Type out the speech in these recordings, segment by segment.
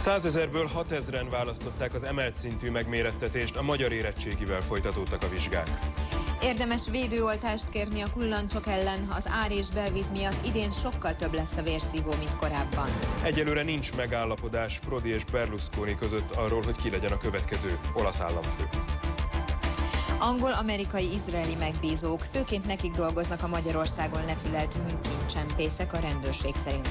100 000-ből 6 000-en választották az emelt szintű megmérettetést, a magyar érettségivel folytatódtak a vizsgák. Érdemes védőoltást kérni a kullancsok ellen, az ár és belvíz miatt idén sokkal több lesz a vérszívó, mint korábban. Egyelőre nincs megállapodás Prodi és Berlusconi között arról, hogy ki legyen a következő olasz államfő. Angol-amerikai izraeli megbízók, főként nekik dolgoznak a Magyarországon lefülelt műkincsempészek a rendőrség szerint.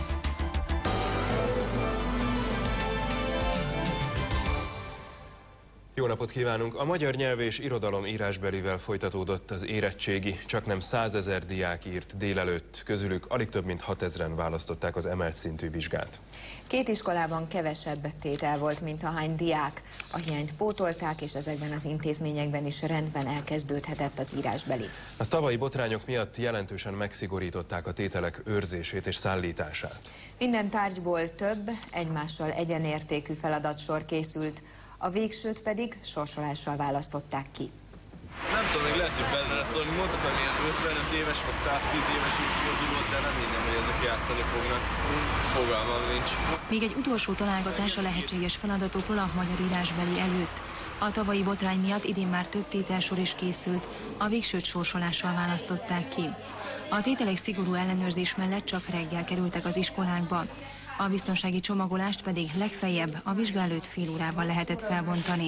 Jó napot kívánunk! A magyar nyelv és irodalom írásbelivel folytatódott az érettségi, csaknem 100 000 diák írt délelőtt, közülük alig több mint 6 000-en választották az emelt szintű vizsgát. Két iskolában kevesebb tétel volt, mint ahány diák. A hiányt pótolták, és ezekben az intézményekben is rendben elkezdődhetett az írásbeli. A tavalyi botrányok miatt jelentősen megszigorították a tételek őrzését és szállítását. Minden tárgyból több, egymással egyenértékű feladatsor készült, a végsőt pedig sorsolással választották ki. Nem tudom, még lehet, hogy benne lesz, hogy mondtak, hogy ilyen 55 éves, vagy 110 éves évfordulót, de nem minden, hogy ezek játszani fognak. Fogalmam nincs. Még egy utolsó találgatás a lehetséges feladatokról a magyar írásbeli előtt. A tavalyi botrány miatt idén már több tételsor is készült, a végsőt sorsolással választották ki. A tételek szigorú ellenőrzés mellett csak reggel kerültek az iskolákba. A biztonsági csomagolást pedig legfeljebb a vizsga előtt fél órával lehetett felbontani.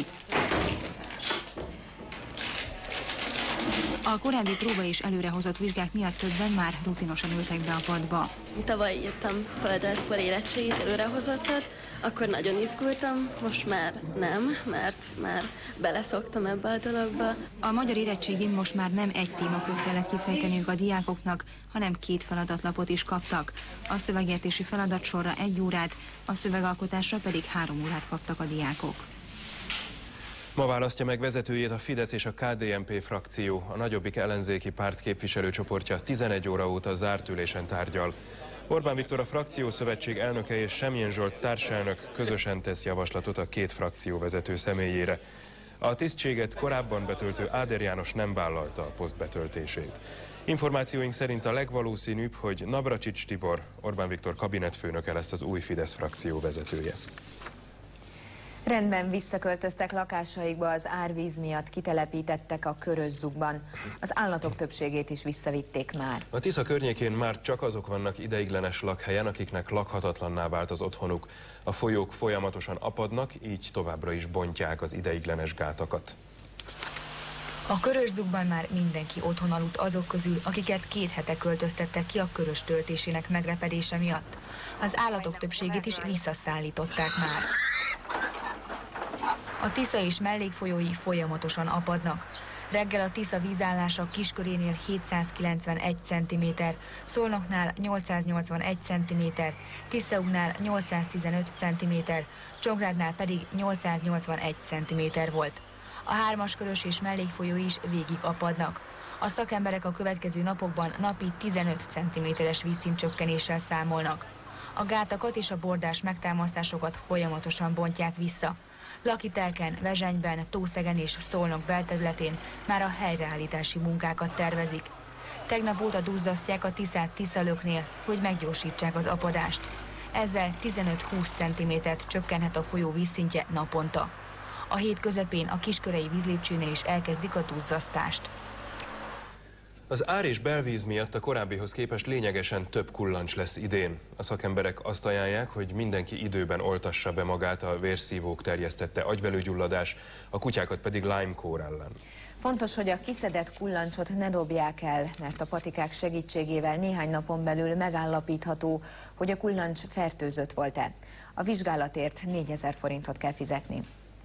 A korábbi próba és előrehozott vizsgák miatt többen már rutinosan ültek be a padba. Tavaly írtam földrajzból érettségit, előrehozottat, akkor nagyon izgultam, most már nem, mert már beleszoktam ebbe a dologba. A magyar érettségén most már nem egy témakört kellett kifejteniük a diákoknak, hanem 2 feladatlapot is kaptak. A szövegértési feladatsorra 1 órát, a szövegalkotásra pedig 3 órát kaptak a diákok. Ma választja meg vezetőjét a Fidesz és a KDNP frakció. A nagyobbik ellenzéki párt képviselőcsoportja 11 óra óta zárt ülésen tárgyal. Orbán Viktor, a frakciószövetség elnöke és Semjén Zsolt társelnök közösen tesz javaslatot a 2 frakcióvezető személyére. A tisztséget korábban betöltő Áder János nem vállalta a poszt betöltését. Információink szerint a legvalószínűbb, hogy Navracsics Tibor, Orbán Viktor kabinetfőnöke lesz az új Fidesz frakció vezetője. Rendben visszaköltöztek lakásaikba az árvíz miatt kitelepítettek a Körözzugban. Az állatok többségét is visszavitték már. A Tisza környékén már csak azok vannak ideiglenes lakhelyen, akiknek lakhatatlanná vált az otthonuk. A folyók folyamatosan apadnak, így továbbra is bontják az ideiglenes gátakat. A Körözzugban már mindenki otthon aludt azok közül, akiket 2 hete költöztettek ki a körös töltésének megrepedése miatt. Az állatok többségét is visszaszállították már. A Tisza és mellékfolyói folyamatosan apadnak. Reggel a Tisza vízállása Kiskörénél 791 cm, Szolnoknál 881 cm, Tiszaúgnál 815 cm, Csongrádnál pedig 881 cm volt. A 3-as körös és mellékfolyó is végig apadnak. A szakemberek a következő napokban napi 15 cm-es vízszintcsökkenéssel számolnak. A gátakat és a bordás megtámasztásokat folyamatosan bontják vissza. Lakitelken, Vezsenyben, Tószegen és Szolnok belterületén már a helyreállítási munkákat tervezik. Tegnap óta duzzasztják a Tiszát Tiszalöknél, hogy meggyorsítsák az apadást. Ezzel 15-20 cm-t csökkenhet a folyó vízszintje naponta. A hét közepén a kiskörei vízlépcsőnél is elkezdik a duzzasztást. Az ár és belvíz miatt a korábbihoz képest lényegesen több kullancs lesz idén. A szakemberek azt ajánlják, hogy mindenki időben oltassa be magát a vérszívók terjesztette agyvelőgyulladás, a kutyákat pedig Lyme-kór ellen. Fontos, hogy a kiszedett kullancsot ne dobják el, mert a patikák segítségével néhány napon belül megállapítható, hogy a kullancs fertőzött volt-e. A vizsgálatért 4000 forintot kell fizetni.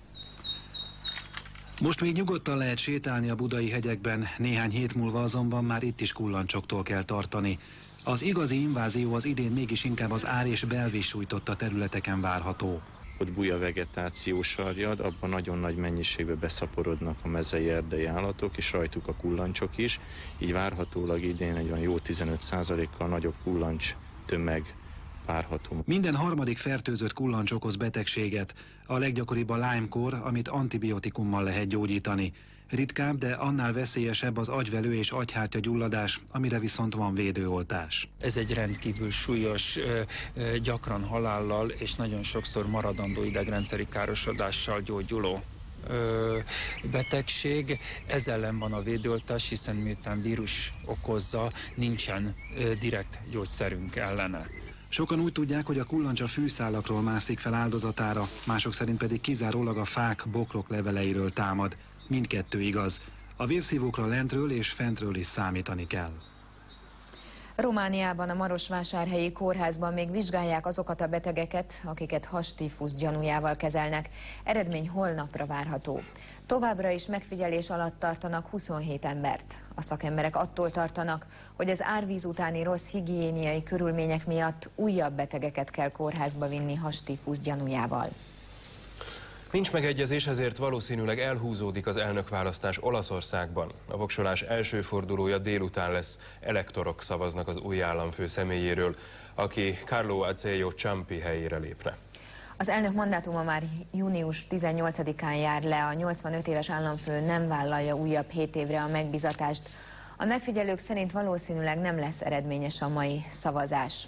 Most még nyugodtan lehet sétálni a budai hegyekben, néhány hét múlva azonban már itt is kullancsoktól kell tartani. Az igazi invázió az idén mégis inkább az ár és belvíz sújtotta területeken várható. Ott búj a vegetáció sarjad, abban nagyon nagy mennyiségbe beszaporodnak a mezei erdei állatok, és rajtuk a kullancsok is, így várhatólag idén egy olyan jó 15%-kal nagyobb kullancs tömeg várható. Minden harmadik fertőzött kullancs okoz betegséget. A leggyakoribb a Lyme-kór, amit antibiotikummal lehet gyógyítani. Ritkább, de annál veszélyesebb az agyvelő és agyhártya gyulladás, amire viszont van védőoltás. Ez egy rendkívül súlyos, gyakran halállal és nagyon sokszor maradandó idegrendszeri károsodással gyógyuló betegség. Ez ellen van a védőoltás, hiszen miután vírus okozza, nincsen direkt gyógyszerünk ellene. Sokan úgy tudják, hogy a kullancs a fűszálakról mászik fel áldozatára, mások szerint pedig kizárólag a fák, bokrok leveleiről támad. Mindkettő igaz. A vérszívókra lentről és fentről is számítani kell. Romániában a Marosvásárhelyi kórházban még vizsgálják azokat a betegeket, akiket hastífusz gyanújával kezelnek. Eredmény holnapra várható. Továbbra is megfigyelés alatt tartanak 27 embert. A szakemberek attól tartanak, hogy az árvíz utáni rossz higiéniai körülmények miatt újabb betegeket kell kórházba vinni hastífusz gyanújával. Nincs megegyezés, ezért valószínűleg elhúzódik az elnökválasztás Olaszországban. A voksolás első fordulója délután lesz, elektorok szavaznak az új államfő személyéről, aki Carlo Azeglio Ciampi helyére lépne. Az elnök mandátuma már június 18-án jár le, a 85 éves államfő nem vállalja újabb 7 évre a megbizatást. A megfigyelők szerint valószínűleg nem lesz eredményes a mai szavazás.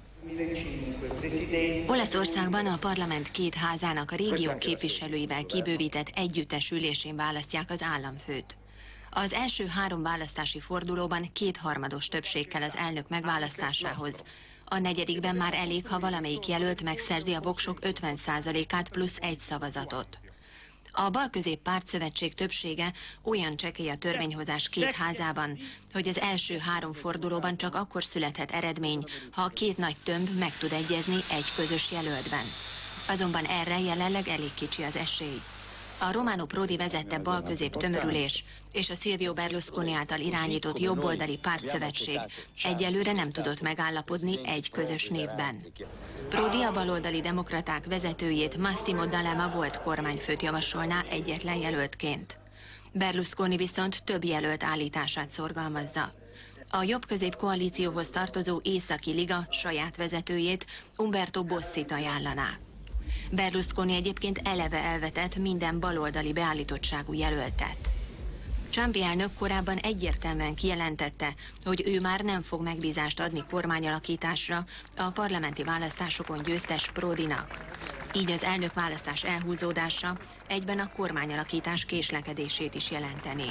Olaszországban a parlament két házának a régió képviselőivel kibővített együttes ülésén választják az államfőt. Az első 3 választási fordulóban 2/3 többség kell az elnök megválasztásához. A negyedikben már elég, ha valamelyik jelölt megszerzi a voksok 50%-át plusz 1 szavazatot. A Bal-közép pártszövetség többsége olyan csekély a törvényhozás két házában, hogy az első 3 fordulóban csak akkor születhet eredmény, ha a két nagy tömb meg tud egyezni egy közös jelöltben. Azonban erre jelenleg elég kicsi az esély. A Romano Prodi vezette bal-közép tömörülés és a Silvio Berlusconi által irányított jobboldali pártszövetség egyelőre nem tudott megállapodni egy közös névben. Prodi a baloldali demokraták vezetőjét, Massimo D'Alema volt kormányfőt javasolná egyetlen jelöltként. Berlusconi viszont több jelölt állítását szorgalmazza. A jobb-közép koalícióhoz tartozó Északi Liga saját vezetőjét, Umberto Bossit ajánlaná. Berlusconi egyébként eleve elvetett minden baloldali beállítottságú jelöltet. Ciampi elnök korábban egyértelműen kijelentette, hogy ő már nem fog megbízást adni kormányalakításra a parlamenti választásokon győztes Prodinak. Így az elnökválasztás elhúzódása egyben a kormányalakítás késlekedését is jelentené.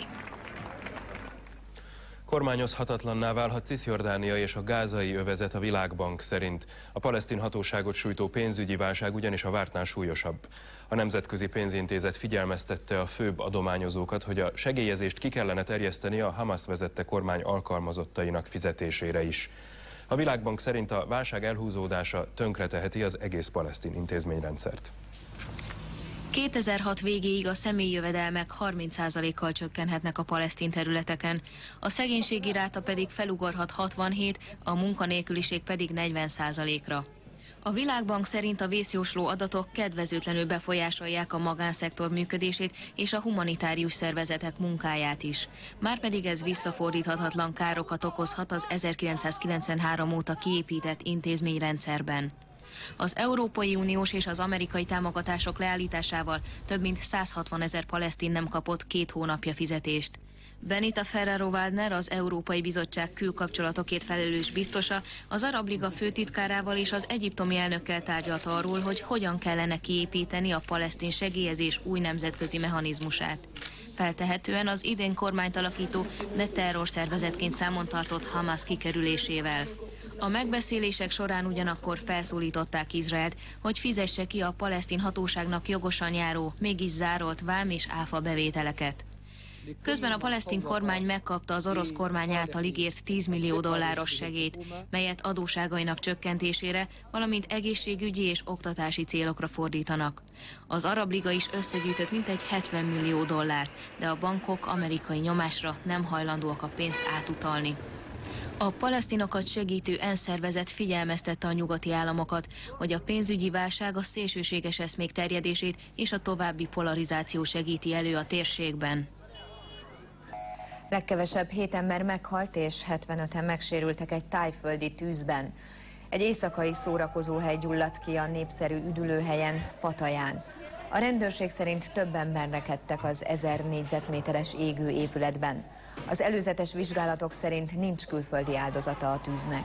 Kormányozhatatlanná válhat Cisjordánia és a gázai övezet a Világbank szerint. A palesztin hatóságot sújtó pénzügyi válság ugyanis a vártnál súlyosabb. A Nemzetközi Pénzintézet figyelmeztette a főbb adományozókat, hogy a segélyezést ki kellene terjeszteni a Hamas vezette kormány alkalmazottainak fizetésére is. A Világbank szerint a válság elhúzódása tönkreteheti az egész palesztin intézményrendszert. 2006 végéig a személyi jövedelmek 30%-kal csökkenhetnek a palesztin területeken, a szegénységi ráta pedig felugorhat 67, a munkanélküliség pedig 40%-ra. A Világbank szerint a vészjósló adatok kedvezőtlenül befolyásolják a magánszektor működését és a humanitárius szervezetek munkáját is. Márpedig ez visszafordíthatatlan károkat okozhat az 1993 óta kiépített intézményrendszerben. Az Európai Uniós és az amerikai támogatások leállításával több mint 160 000 palesztin nem kapott 2 hónapja fizetést. Benita Ferrero-Waldner, az Európai Bizottság külkapcsolatokért felelős biztosa, az Arab Liga főtitkárával és az egyiptomi elnökkel tárgyalt arról, hogy hogyan kellene kiépíteni a palesztin segélyezés új nemzetközi mechanizmusát. Feltehetően az idén kormányt alakító, de terrorszervezetként számon tartott Hamas kikerülésével. A megbeszélések során ugyanakkor felszólították Izraelt, hogy fizesse ki a palesztin hatóságnak jogosan járó, mégis zárolt vám és áfa bevételeket. Közben a palesztin kormány megkapta az orosz kormány által ígért $10 millió segélyt, melyet adósságainak csökkentésére, valamint egészségügyi és oktatási célokra fordítanak. Az Arab Liga is összegyűjtött mintegy $70 millió, de a bankok amerikai nyomásra nem hajlandóak a pénzt átutalni. A palesztinokat segítő ENSZ szervezet figyelmeztette a nyugati államokat, hogy a pénzügyi válság a szélsőséges eszmék terjedését és a további polarizáció segíti elő a térségben. Legkevesebb 7 ember meghalt és 75-en megsérültek egy thaiföldi tűzben. Egy éjszakai szórakozóhely gyulladt ki a népszerű üdülőhelyen, Pattayán. A rendőrség szerint több ember rekedtek az 1000 négyzetméteres égő épületben. Az előzetes vizsgálatok szerint nincs külföldi áldozata a tűznek.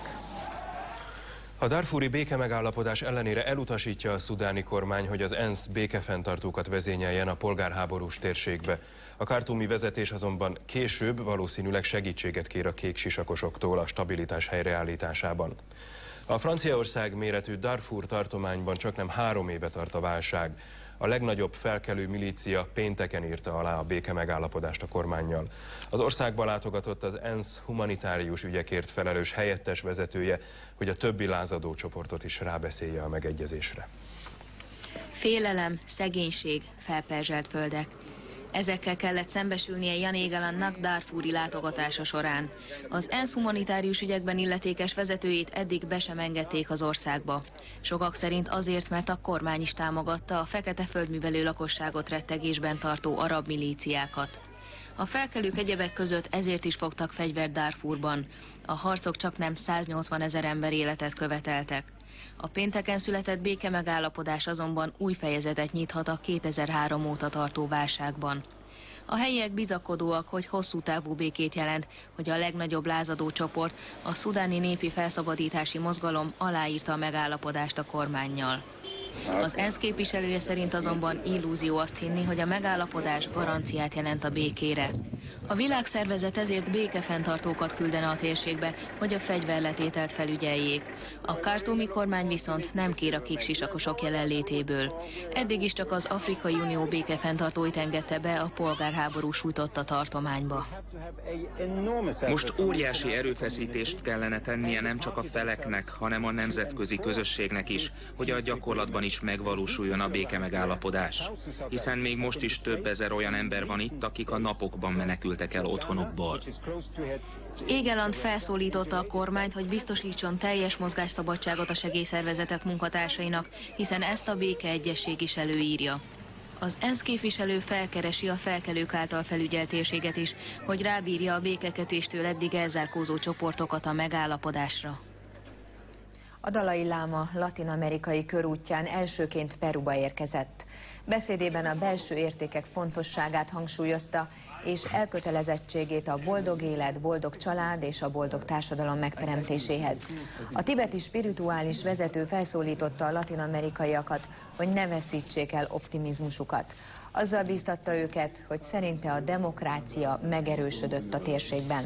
A darfúri békemegállapodás ellenére elutasítja a szudáni kormány, hogy az ENSZ békefenntartókat vezényeljen a polgárháborús térségbe. A khartoumi vezetés azonban később valószínűleg segítséget kér a kék sisakosoktól a stabilitás helyreállításában. A Franciaország méretű Darfur tartományban csaknem 3 éve tart a válság. A legnagyobb felkelő milícia pénteken írta alá a békemegállapodást a kormánnyal. Az országba látogatott az ENSZ humanitárius ügyekért felelős helyettes vezetője, hogy a többi lázadó csoportot is rábeszélje a megegyezésre. Félelem, szegénység, felperzselt földek. Ezekkel kellett szembesülnie Jan Egelandnak darfúri látogatása során. Az ENSZ humanitárius ügyekben illetékes vezetőjét eddig be sem engedték az országba. Sokak szerint azért, mert a kormány is támogatta a fekete földművelő lakosságot rettegésben tartó arab milíciákat. A felkelők egyebek között ezért is fogtak fegyvert Darfurban. A harcok csaknem 180 000 ember életet követeltek. A pénteken született békemegállapodás azonban új fejezetet nyithat a 2003 óta tartó válságban. A helyiek bizakodóak, hogy hosszú távú békét jelent, hogy a legnagyobb lázadó csoport, a szudáni népi felszabadítási mozgalom aláírta a megállapodást a kormánnyal. Az ENSZ képviselője szerint azonban illúzió azt hinni, hogy a megállapodás garanciát jelent a békére. A világszervezet ezért békefenntartókat küldene a térségbe, hogy a fegyverletételt felügyeljék. A khartoumi kormány viszont nem kér a kék sisakosok jelenlétéből. Eddig is csak az Afrikai Unió békefenntartóit engedte be a polgárháború sújtotta tartományba. Most óriási erőfeszítést kellene tennie nem csak a feleknek, hanem a nemzetközi közösségnek is, hogy a gyakorlatban is megvalósuljon a békemegállapodás. Hiszen még most is több ezer olyan ember van itt, akik a napokban menekültek el otthonukból. Egeland felszólította a kormányt, hogy biztosítson teljes mozgásszabadságot a segélyszervezetek munkatársainak, hiszen ezt a békeegyezség is előírja. Az ENSZ képviselő felkeresi a felkelők által felügyelt térséget is, hogy rábírja a békekötéstől eddig elzárkózó csoportokat a megállapodásra. A Dalai Láma latin-amerikai körútján elsőként Peruba érkezett. Beszédében a belső értékek fontosságát hangsúlyozta, és elkötelezettségét a boldog élet, boldog család és a boldog társadalom megteremtéséhez. A tibeti spirituális vezető felszólította a latin-amerikaiakat, hogy ne veszítsék el optimizmusukat. Azzal bíztatta őket, hogy szerinte a demokrácia megerősödött a térségben.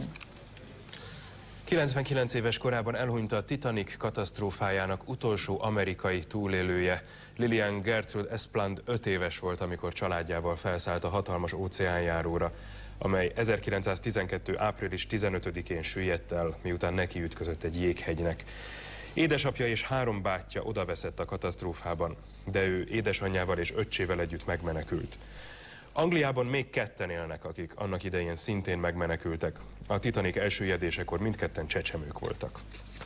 99 éves korában elhunyt a Titanic katasztrófájának utolsó amerikai túlélője. Lillian Gertrude Espland 5 éves volt, amikor családjával felszállt a hatalmas óceánjáróra, amely 1912. április 15-én süllyedt el, miután nekiütközött egy jéghegynek. Édesapja és 3 bátyja odaveszett a katasztrófában, de ő édesanyjával és öccsével együtt megmenekült. Angliában még 2-en élnek, akik annak idején szintén megmenekültek. A Titanic elsüllyedésekor mindketten csecsemők voltak.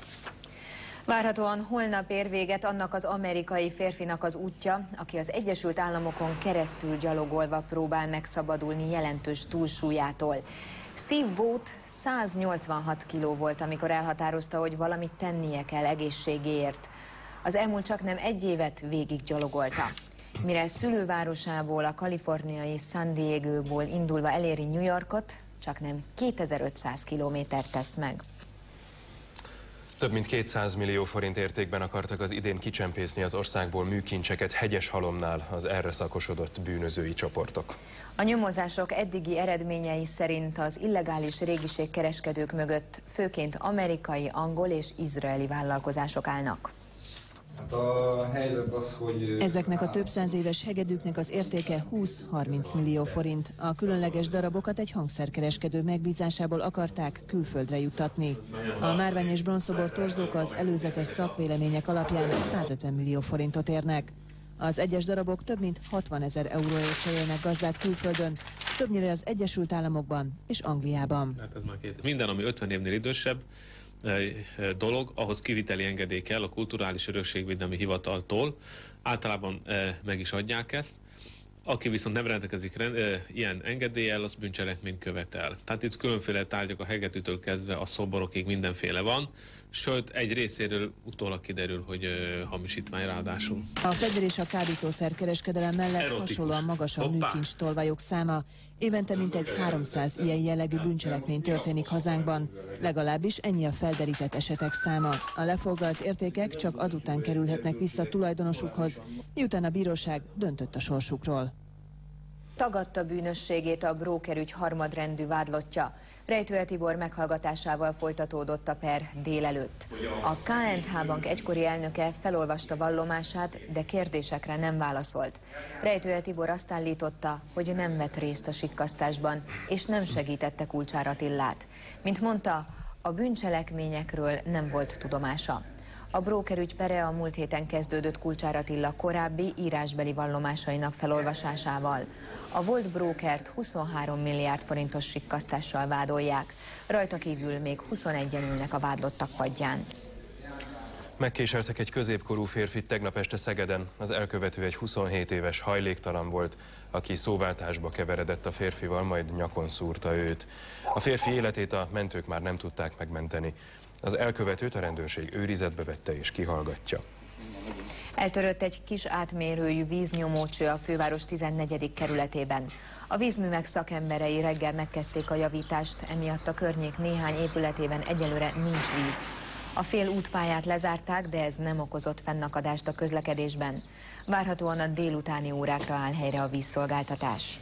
Várhatóan holnap ér véget annak az amerikai férfinak az útja, aki az Egyesült Államokon keresztül gyalogolva próbál megszabadulni jelentős túlsúlyától. Steve Vogt 186 kiló volt, amikor elhatározta, hogy valamit tennie kell egészségéért. Az elmúlt csaknem 1 évet végig gyalogolta. Mire szülővárosából, a kaliforniai San Diegóból indulva eléri New Yorkot, csaknem 2500 kilométert tesz meg. Több mint 200 millió forint értékben akartak az idén kicsempészni az országból műkincseket Hegyeshalomnál az erre szakosodott bűnözői csoportok. A nyomozások eddigi eredményei szerint az illegális régiségkereskedők mögött főként amerikai, angol és izraeli vállalkozások állnak. A helyzet az, hogy ezeknek a több 100 éves hegedűknek az értéke 20-30 millió forint. A különleges darabokat egy hangszerkereskedő megbízásából akarták külföldre juttatni. A márvány és bronzszobor torzók az előzetes szakvélemények alapján 150 millió forintot érnek. Az egyes darabok több mint 60 000 euróért cserélnek gazdát külföldön, többnyire az Egyesült Államokban és Angliában. Minden, ami 50 évnél idősebb dolog, ahhoz kiviteli engedély kell a Kulturális Örökségvédelmi Hivataltól. Általában meg is adják ezt. Aki viszont nem rendelkezik ilyen engedéllyel, az bűncselekményt követel. Tehát itt különféle tárgyak, a hegedűtől kezdve a szoborokig mindenféle van. sőt egy részéről utólag kiderül, hogy hamisítvány ráadásul. A fegyver és a kábítószer kereskedelem mellett hasonlóan magas a műkincs tolvajok száma. Évente mintegy 300 ilyen jellegű bűncselekmény történik hazánkban. Legalábbis ennyi a felderített esetek száma. A lefoglalt értékek csak azután kerülhetnek vissza tulajdonosukhoz, miután a bíróság döntött a sorsukról. Tagadta bűnösségét a brókerügy harmadrendű vádlottja. Rejtő Tibor meghallgatásával folytatódott a per délelőtt. A K&H Bank egykori elnöke felolvasta vallomását, de kérdésekre nem válaszolt. Rejtő Tibor azt állította, hogy nem vett részt a sikkasztásban, és nem segítette Kulcsár Attilát. Mint mondta, a bűncselekményekről nem volt tudomása. A brókerügy pere a múlt héten kezdődött Kulcsár Attila korábbi írásbeli vallomásainak felolvasásával. A volt brókert 23 milliárd forintos sikkasztással vádolják. Rajta kívül még 21-en ülnek a vádlottak padján. Megkéseltek egy középkorú férfit tegnap este Szegeden. Az elkövető egy 27 éves hajléktalan volt, aki szóváltásba keveredett a férfival, majd nyakon szúrta őt. A férfi életét a mentők már nem tudták megmenteni. Az elkövetőt a rendőrség őrizetbe vette és kihallgatja. Eltörött egy kis átmérőjű víznyomócső a főváros 14. kerületében. A vízművek szakemberei reggel megkezdték a javítást, emiatt a környék néhány épületében egyelőre nincs víz. A fél útpályát lezárták, de ez nem okozott fennakadást a közlekedésben. Várhatóan a délutáni órákra áll helyre a vízszolgáltatás.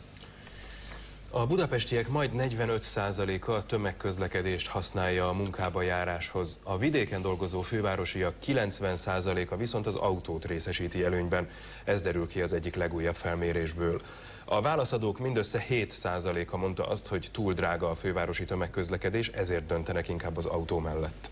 A budapestiek majd 45%-a a tömegközlekedést használja a munkába járáshoz. A vidéken dolgozó fővárosiak 90%-a viszont az autót részesíti előnyben. Ez derül ki az egyik legújabb felmérésből. A válaszadók mindössze 7%-a mondta azt, hogy túl drága a fővárosi tömegközlekedés, ezért döntenek inkább az autó mellett.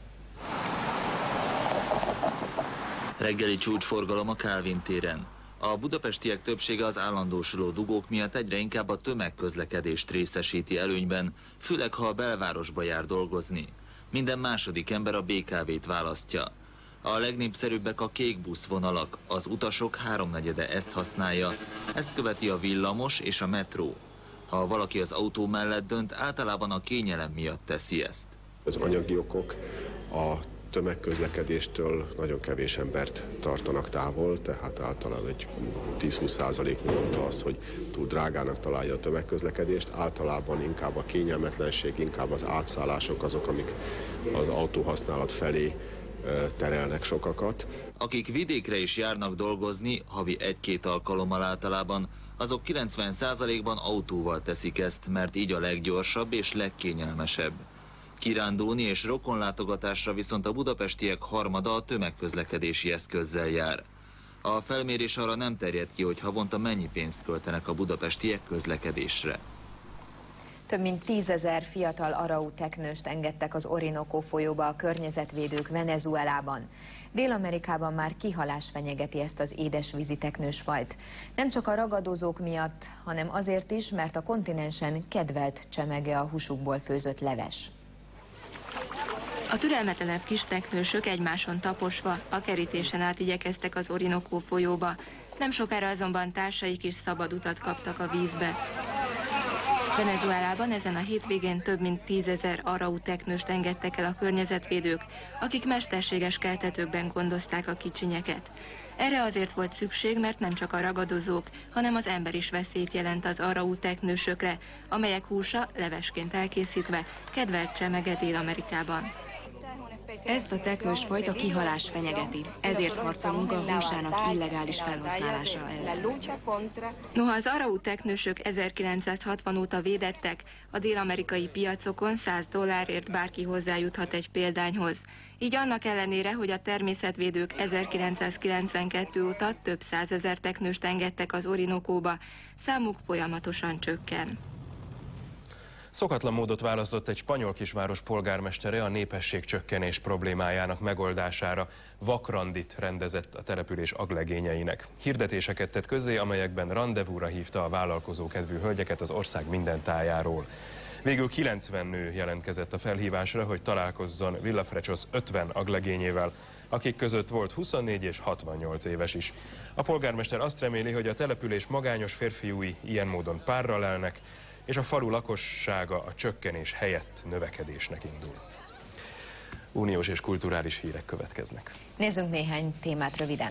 Reggeli csúcsforgalom a Kálvin téren. A budapestiek többsége az állandósuló dugók miatt egyre inkább a tömegközlekedést részesíti előnyben, főleg ha a belvárosba jár dolgozni. Minden második ember a BKV-t választja. A legnépszerűbbek a kék buszvonalak, az utasok háromnegyede ezt használja, ezt követi a villamos és a metró. Ha valaki az autó mellett dönt, általában a kényelem miatt teszi ezt. Az anyagi okok a tömegközlekedéstől nagyon kevés embert tartanak távol, tehát általában egy 10-20% mondta azt, hogy túl drágának találja a tömegközlekedést. Általában inkább a kényelmetlenség, inkább az átszállások azok, amik az autóhasználat felé terelnek sokakat. Akik vidékre is járnak dolgozni, havi 1-2 alkalommal általában, azok 90%-ban autóval teszik ezt, mert így a leggyorsabb és legkényelmesebb. Kirándulni és rokonlátogatásra viszont a budapestiek harmada a tömegközlekedési eszközzel jár. A felmérés arra nem terjed ki, hogy havonta mennyi pénzt költenek a budapestiek közlekedésre. Több mint 10 000 fiatal araú teknőst engedtek az Orinoco folyóba a környezetvédők Venezuelában. Dél-Amerikában már kihalás fenyegeti ezt az édesvízi teknősfajt. Nem csak a ragadozók miatt, hanem azért is, mert a kontinensen kedvelt csemege a húsukból főzött leves. A türelmetlenebb kis teknősök egymáson taposva a kerítésen át igyekeztek az Orinoco folyóba. Nem sokára azonban társaik is szabad utat kaptak a vízbe. Venezuelában ezen a hétvégén több mint 10 000 araú teknőst engedtek el a környezetvédők, akik mesterséges keltetőkben gondozták a kicsinyeket. Erre azért volt szükség, mert nem csak a ragadozók, hanem az ember is veszélyt jelent az araú teknősökre, amelyek húsa levesként elkészítve kedvelt csemege Dél-Amerikában. Ezt a teknősfajt a kihalás fenyegeti, ezért harcolunk a húsának illegális felhasználása ellen. Noha az araú teknősök 1960 óta védettek, a dél-amerikai piacokon $100 bárki hozzájuthat egy példányhoz. Így annak ellenére, hogy a természetvédők 1992 óta több 100 000 teknőst engedtek az Orinocóba, számuk folyamatosan csökken. Szokatlan módot választott egy spanyol kisváros polgármestere a népességcsökkenés problémájának megoldására. Vakrandit rendezett a település aglegényeinek. Hirdetéseket tett közzé, amelyekben randevúra hívta a vállalkozókedvű hölgyeket az ország minden tájáról. Végül 90 nő jelentkezett a felhívásra, hogy találkozzon Villafrechos 50 aglegényével, akik között volt 24 és 68 éves is. A polgármester azt reméli, hogy a település magányos férfiúi ilyen módon párral lelnek, és a falu lakossága a csökkenés helyett növekedésnek indul. Uniós és kulturális hírek következnek. Nézzünk néhány témát röviden.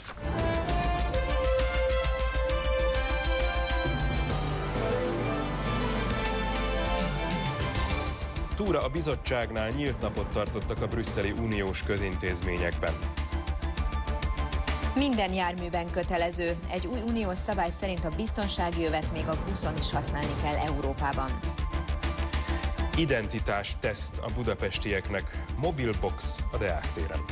Túra a bizottságnál nyílt napot tartottak a brüsszeli uniós közintézményekben. Minden járműben kötelező. Egy új uniós szabály szerint a biztonsági övet még a buszon is használni kell Európában. Identitás teszt a budapestieknek. Mobilbox a Deák téren.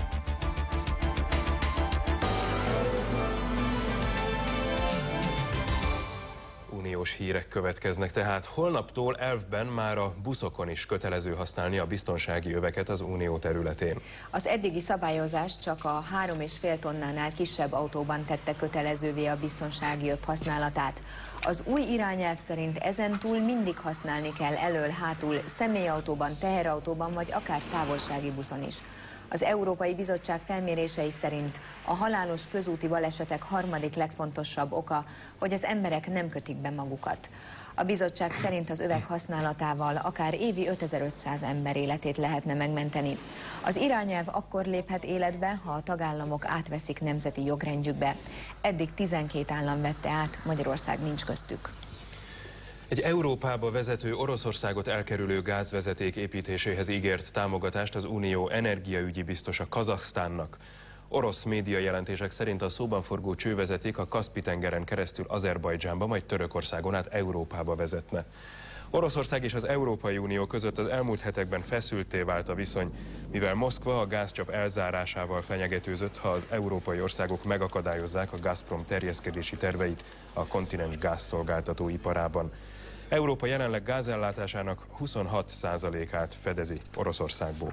Uniós hírek következnek, tehát holnaptól elvben már a buszokon is kötelező használni a biztonsági öveket az unió területén. Az eddigi szabályozás csak a 3,5 tonnánál kisebb autóban tette kötelezővé a biztonsági öv használatát. Az új irányelv szerint ezentúl mindig használni kell elől-hátul személyautóban, teherautóban vagy akár távolsági buszon is. Az Európai Bizottság felmérései szerint a halálos közúti balesetek harmadik legfontosabb oka, hogy az emberek nem kötik be magukat. A bizottság szerint az övek használatával akár évi 5500 ember életét lehetne megmenteni. Az irányelv akkor léphet életbe, ha a tagállamok átveszik nemzeti jogrendjükbe. Eddig 12 állam vette át, Magyarország nincs köztük. Egy Európába vezető Oroszországot elkerülő gázvezeték építéséhez ígért támogatást az Unió energiaügyi biztosa Kazahsztánnak. Orosz médiajelentések szerint a szóban forgó csővezeték a Kaszpi-tengeren keresztül Azerbajdzsánba, majd Törökországon át Európába vezetne. Oroszország és az Európai Unió között az elmúlt hetekben feszültté vált a viszony, mivel Moszkva a gázcsap elzárásával fenyegetőzött, ha az európai országok megakadályozzák a Gazprom terjeszkedési terveit a kontinens gázszolgáltató iparában. Európa jelenleg gázellátásának 26%-át fedezi Oroszországból.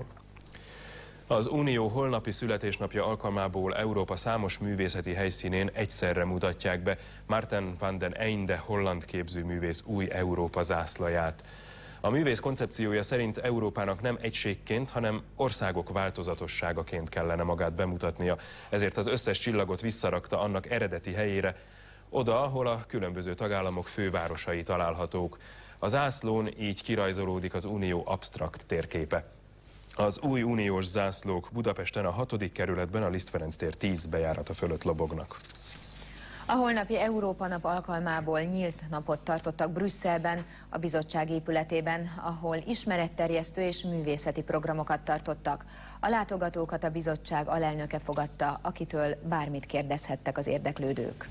Az Unió holnapi születésnapja alkalmából Európa számos művészeti helyszínén egyszerre mutatják be Maarten van den Einde holland képzőművész új Európa zászlaját. A művész koncepciója szerint Európának nem egységként, hanem országok változatosságaként kellene magát bemutatnia, ezért az összes csillagot visszarakta annak eredeti helyére, oda, ahol a különböző tagállamok fővárosai találhatók. A zászlón így kirajzolódik az Unió absztrakt térképe. Az új uniós zászlók Budapesten a 6. kerületben a Liszt Ferenc tér 10 bejárata fölött lobognak. A holnapi Európa nap alkalmából nyílt napot tartottak Brüsszelben, a bizottság épületében, ahol ismeretterjesztő és művészeti programokat tartottak. A látogatókat a bizottság alelnöke fogadta, akitől bármit kérdezhettek az érdeklődők.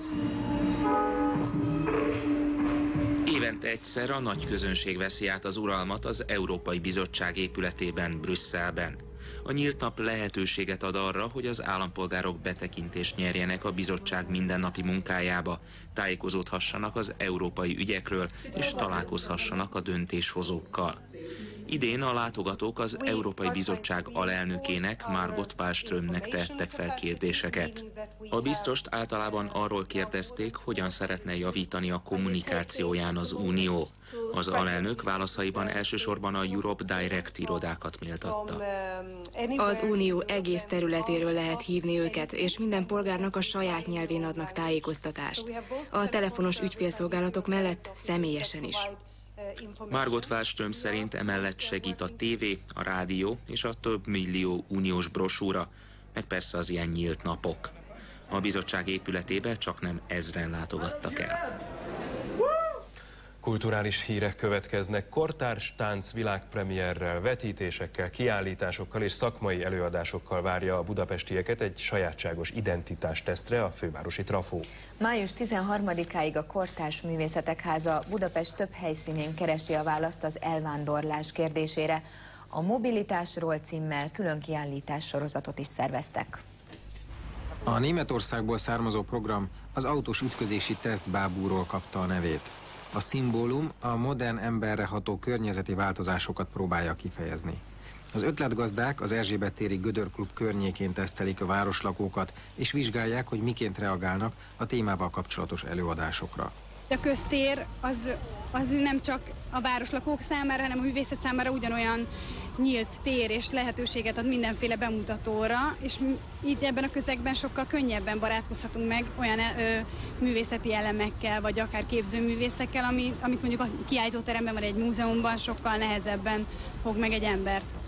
Évente egyszer a nagy közönség veszi át az uralmat az Európai Bizottság épületében, Brüsszelben. A nyílt nap lehetőséget ad arra, hogy az állampolgárok betekintést nyerjenek a bizottság mindennapi munkájába, tájékozódhassanak az európai ügyekről és találkozhassanak a döntéshozókkal. Idén a látogatók az Európai Bizottság alelnökének, Margot Wallströmnek tettek fel kérdéseket. A biztost általában arról kérdezték, hogyan szeretne javítani a kommunikációján az Unió. Az alelnök válaszaiban elsősorban a Europe Direct irodákat méltatta. Az Unió egész területéről lehet hívni őket, és minden polgárnak a saját nyelvén adnak tájékoztatást. A telefonos ügyfélszolgálatok mellett személyesen is. Margot Wallström szerint emellett segít a tévé, a rádió és a több millió uniós brosúra, meg persze az ilyen nyílt napok. A bizottság épületébe csaknem 1000-en látogattak el. Kulturális hírek következnek. Kortárs tánc világpremierrel, vetítésekkel, kiállításokkal és szakmai előadásokkal várja a budapestieket egy sajátságos identitástesztre a fővárosi Trafó. Május 13-áig a Kortárs Művészetek Háza Budapest több helyszínén keresi a választ az elvándorlás kérdésére. A Mobilitásról címmel külön kiállítás sorozatot is szerveztek. A Németországból származó program az autós ütközési teszt bábúról kapta a nevét. A szimbólum a modern emberre ható környezeti változásokat próbálja kifejezni. Az ötletgazdák az Erzsébet téri Gödörklub környékén tesztelik a városlakókat, és vizsgálják, hogy miként reagálnak a témával kapcsolatos előadásokra. A köztér az nem csak a városlakók számára, hanem a művészet számára ugyanolyan nyílt tér és lehetőséget ad mindenféle bemutatóra, és így ebben a közegben sokkal könnyebben barátkozhatunk meg olyan művészeti elemekkel, vagy akár képzőművészekkel, amit mondjuk a kiállítóteremben vagy egy múzeumban sokkal nehezebben fog meg egy embert.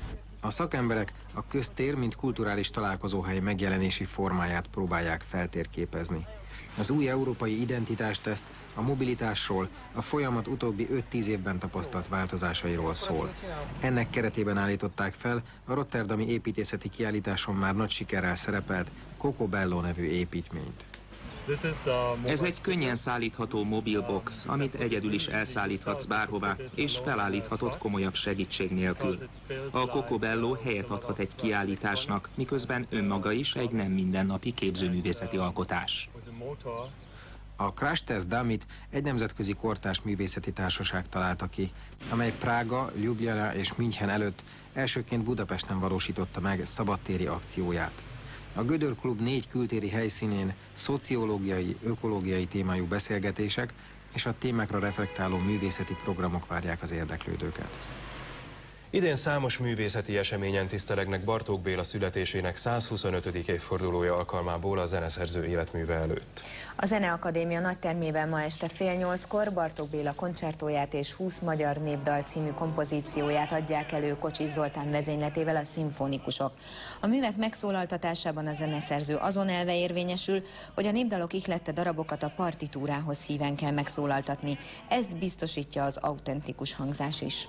A szakemberek a köztér, mint kulturális találkozóhely megjelenési formáját próbálják feltérképezni. Az új európai identitásteszt a mobilitásról, a folyamat utóbbi 5-10 évben tapasztalt változásairól szól. Ennek keretében állították fel a rotterdami építészeti kiállításon már nagy sikerrel szerepelt Coco Bello nevű építményt. Ez egy könnyen szállítható mobilbox, amit egyedül is elszállíthatsz bárhová, és felállíthatod komolyabb segítség nélkül. A Coco Bello helyet adhat egy kiállításnak, miközben önmaga is egy nem mindennapi képzőművészeti alkotás. A Crash Test Dummy-t egy nemzetközi kortárs művészeti társaság találta ki, amely Prága, Ljubljana és München előtt elsőként Budapesten valósította meg szabadtéri akcióját. A Gödör Klub 4 kültéri helyszínén szociológiai, ökológiai témájú beszélgetések és a témákra reflektáló művészeti programok várják az érdeklődőket. Idén számos művészeti eseményen tisztelegnek Bartók Béla születésének 125. évfordulója alkalmából a zeneszerző életműve előtt. A Zeneakadémia nagytermében ma este 7:30-kor Bartók Béla koncertóját és 20 magyar népdal című kompozícióját adják elő Kocsis Zoltán vezényletével a szimfonikusok. A művek megszólaltatásában a zeneszerző azon elve érvényesül, hogy a népdalok ihlette darabokat a partitúrához híven kell megszólaltatni. Ezt biztosítja az autentikus hangzás is.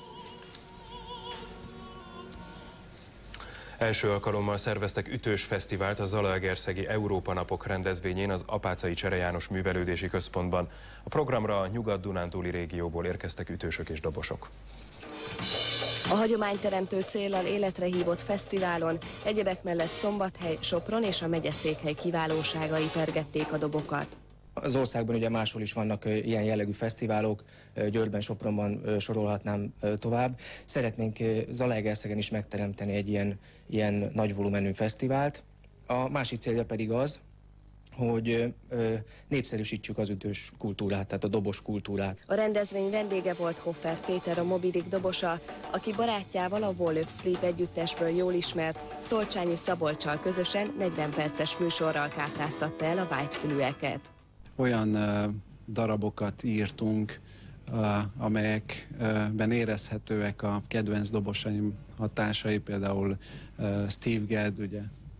Első alkalommal szerveztek ütős fesztivált a Zalaegerszegi Európa Napok rendezvényén az Apáczai Csere János Művelődési Központban. A programra a Nyugat-Dunántúli régióból érkeztek ütősök és dobosok. A hagyományteremtő céllal életre hívott fesztiválon egyebek mellett Szombathely, Sopron és a megyeszékhely kiválóságai pergették a dobokat. Az országban ugye máshol is vannak ilyen jellegű fesztiválok, Győrben, Sopronban sorolhatnám tovább. Szeretnénk Zalaegerszegen is megteremteni egy ilyen nagy volumenű fesztivált. A másik célja pedig az, hogy népszerűsítsük az ütős kultúrát, tehát a dobos kultúrát. A rendezvény vendége volt Hoffer Péter, a Moby Dick dobosa, aki barátjával, a Wall of Sleep együttesből jól ismert Szolcsányi Szabolccsal közösen 40 perces műsorral kápráztatta el a vájtfülűeket. Olyan darabokat írtunk, amelyekben érezhetőek a kedvenc dobosaim hatásai, például Steve Gadd, ugye,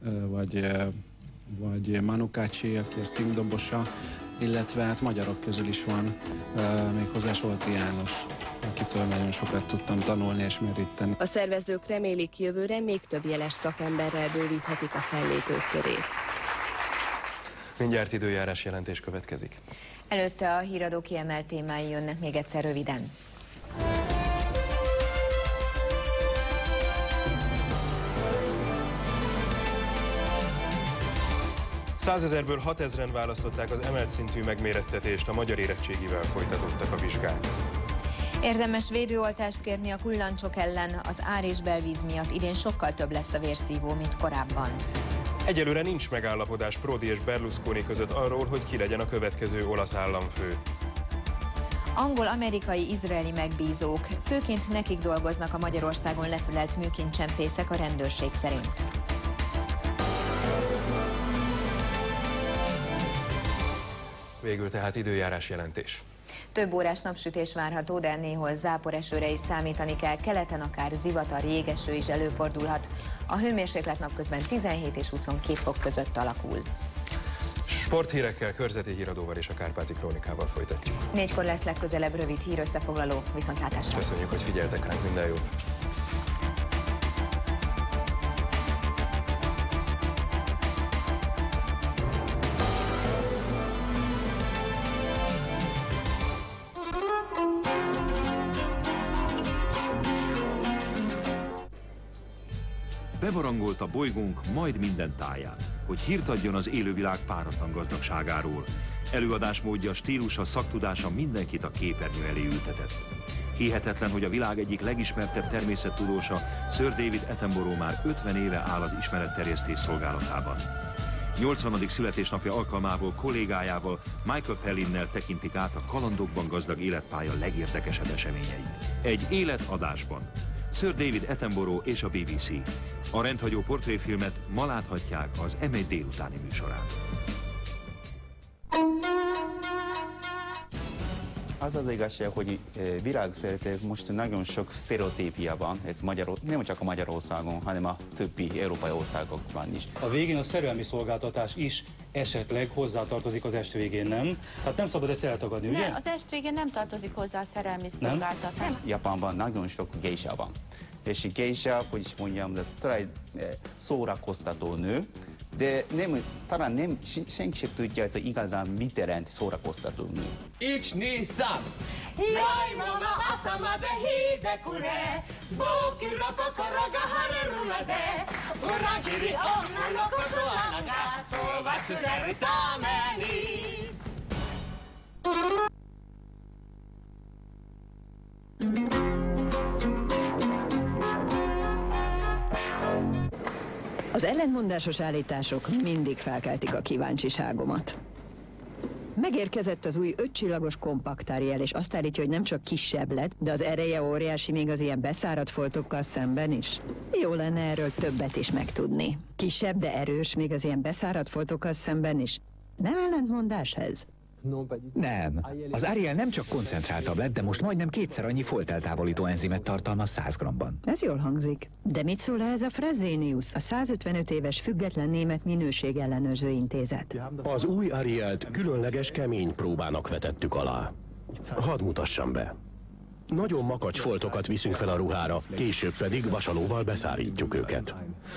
vagy Manu Katché, aki a Sting dobosa, illetve hát magyarok közül is van, méghozzá Solti János, akitől nagyon sokat tudtam tanulni és meríteni. A szervezők remélik, jövőre még több jeles szakemberrel bővíthetik a fellépők körét. Mindjárt időjárás jelentés következik. Előtte a híradó kiemelt témái jönnek még egyszer röviden. Százezerből 6000-en választották az emelt szintű megmérettetést, a magyar érettségivel folytatottak a vizsgák. Érdemes védőoltást kérni a kullancsok ellen, az ár és belvíz miatt idén sokkal több lesz a vérszívó, mint korábban. Egyelőre nincs megállapodás Prodi és Berlusconi között arról, hogy ki legyen a következő olasz államfő. Angol, amerikai, izraeli megbízók. Főként nekik dolgoznak a Magyarországon lefülelt műkincsempészek a rendőrség szerint. Végül tehát időjárás jelentés. Több órás napsütés várható, de néhol záporesőre is számítani kell, keleten akár zivatar, jégeső is előfordulhat. A hőmérséklet napközben 17 és 22 fok között alakul. Sporthírekkel, körzeti híradóval és a Kárpáti Krónikával folytatjuk. 4-kor lesz legközelebb rövid hírössefoglaló, viszontlátásra. Köszönjük, hogy figyeltek ránk, minden jót! Bevarangolt a bolygónk majd minden táján, hogy hírt adjon az élővilág páratlan gazdagságáról. Előadásmódja, stílusa, szaktudása mindenkit a képernyő elé ültetett. Hihetetlen, hogy a világ egyik legismertebb természettudósa, Sir David Attenborough már 50 éve áll az ismeretterjesztés szolgálatában. 80. születésnapja alkalmából kollégájával, Michael Pallinnel tekintik át a kalandokban gazdag életpálya legérdekesebb eseményeit. Egy életadásban. Sir David Attenborough és a BBC. A rendhagyó portréfilmet ma láthatják az M1 délutáni műsorán. Az az igazság, hogy világszerte most nagyon sok sztereotípia van, ez nem csak a Magyarországon, hanem a többi európai országokban is. A végén a szerelmi szolgáltatás is esetleg hozzátartozik az est végén, nem? Tehát nem szabad ezt eltagadni, ugye? Nem, az est végén nem tartozik hozzá a szerelmi szolgáltatás. Japánban nagyon sok geisha van. És geisha, hogy is mondjam, ez talán szórakoztató nő, de talán nem, senki sem tudja, ez igazán mit jelent szórakoztató nő. 1, 2, 3! Jaj, mama, asama de hidekure, bókira kokoraga harerulla de, uragiri onna lokoto anaga, szóval szüzeritameni. Az ellentmondásos állítások mindig felkeltik a kíváncsiságomat. Megérkezett az új 5 csillagos kompakt Ariel, és azt állítja, hogy nem csak kisebb lett, de az ereje óriási még az ilyen beszáradt foltokkal szemben is. Jó lenne erről többet is megtudni. Kisebb, de erős még az ilyen beszáradt foltokkal szemben is. Nem ellentmondás ez? Nem. Az Ariel nem csak koncentráltabb lett, de most majdnem 2-szer annyi folteltávolító enzimet tartalmaz 100 g-ban. Ez jól hangzik. De mit szól ez a Fresenius, a 155 éves független német minőségellenőrző intézet? Az új Arielt különleges kemény próbának vetettük alá. Hadd mutassam be. Nagyon makacs foltokat viszünk fel a ruhára, később pedig vasalóval beszárítjuk őket.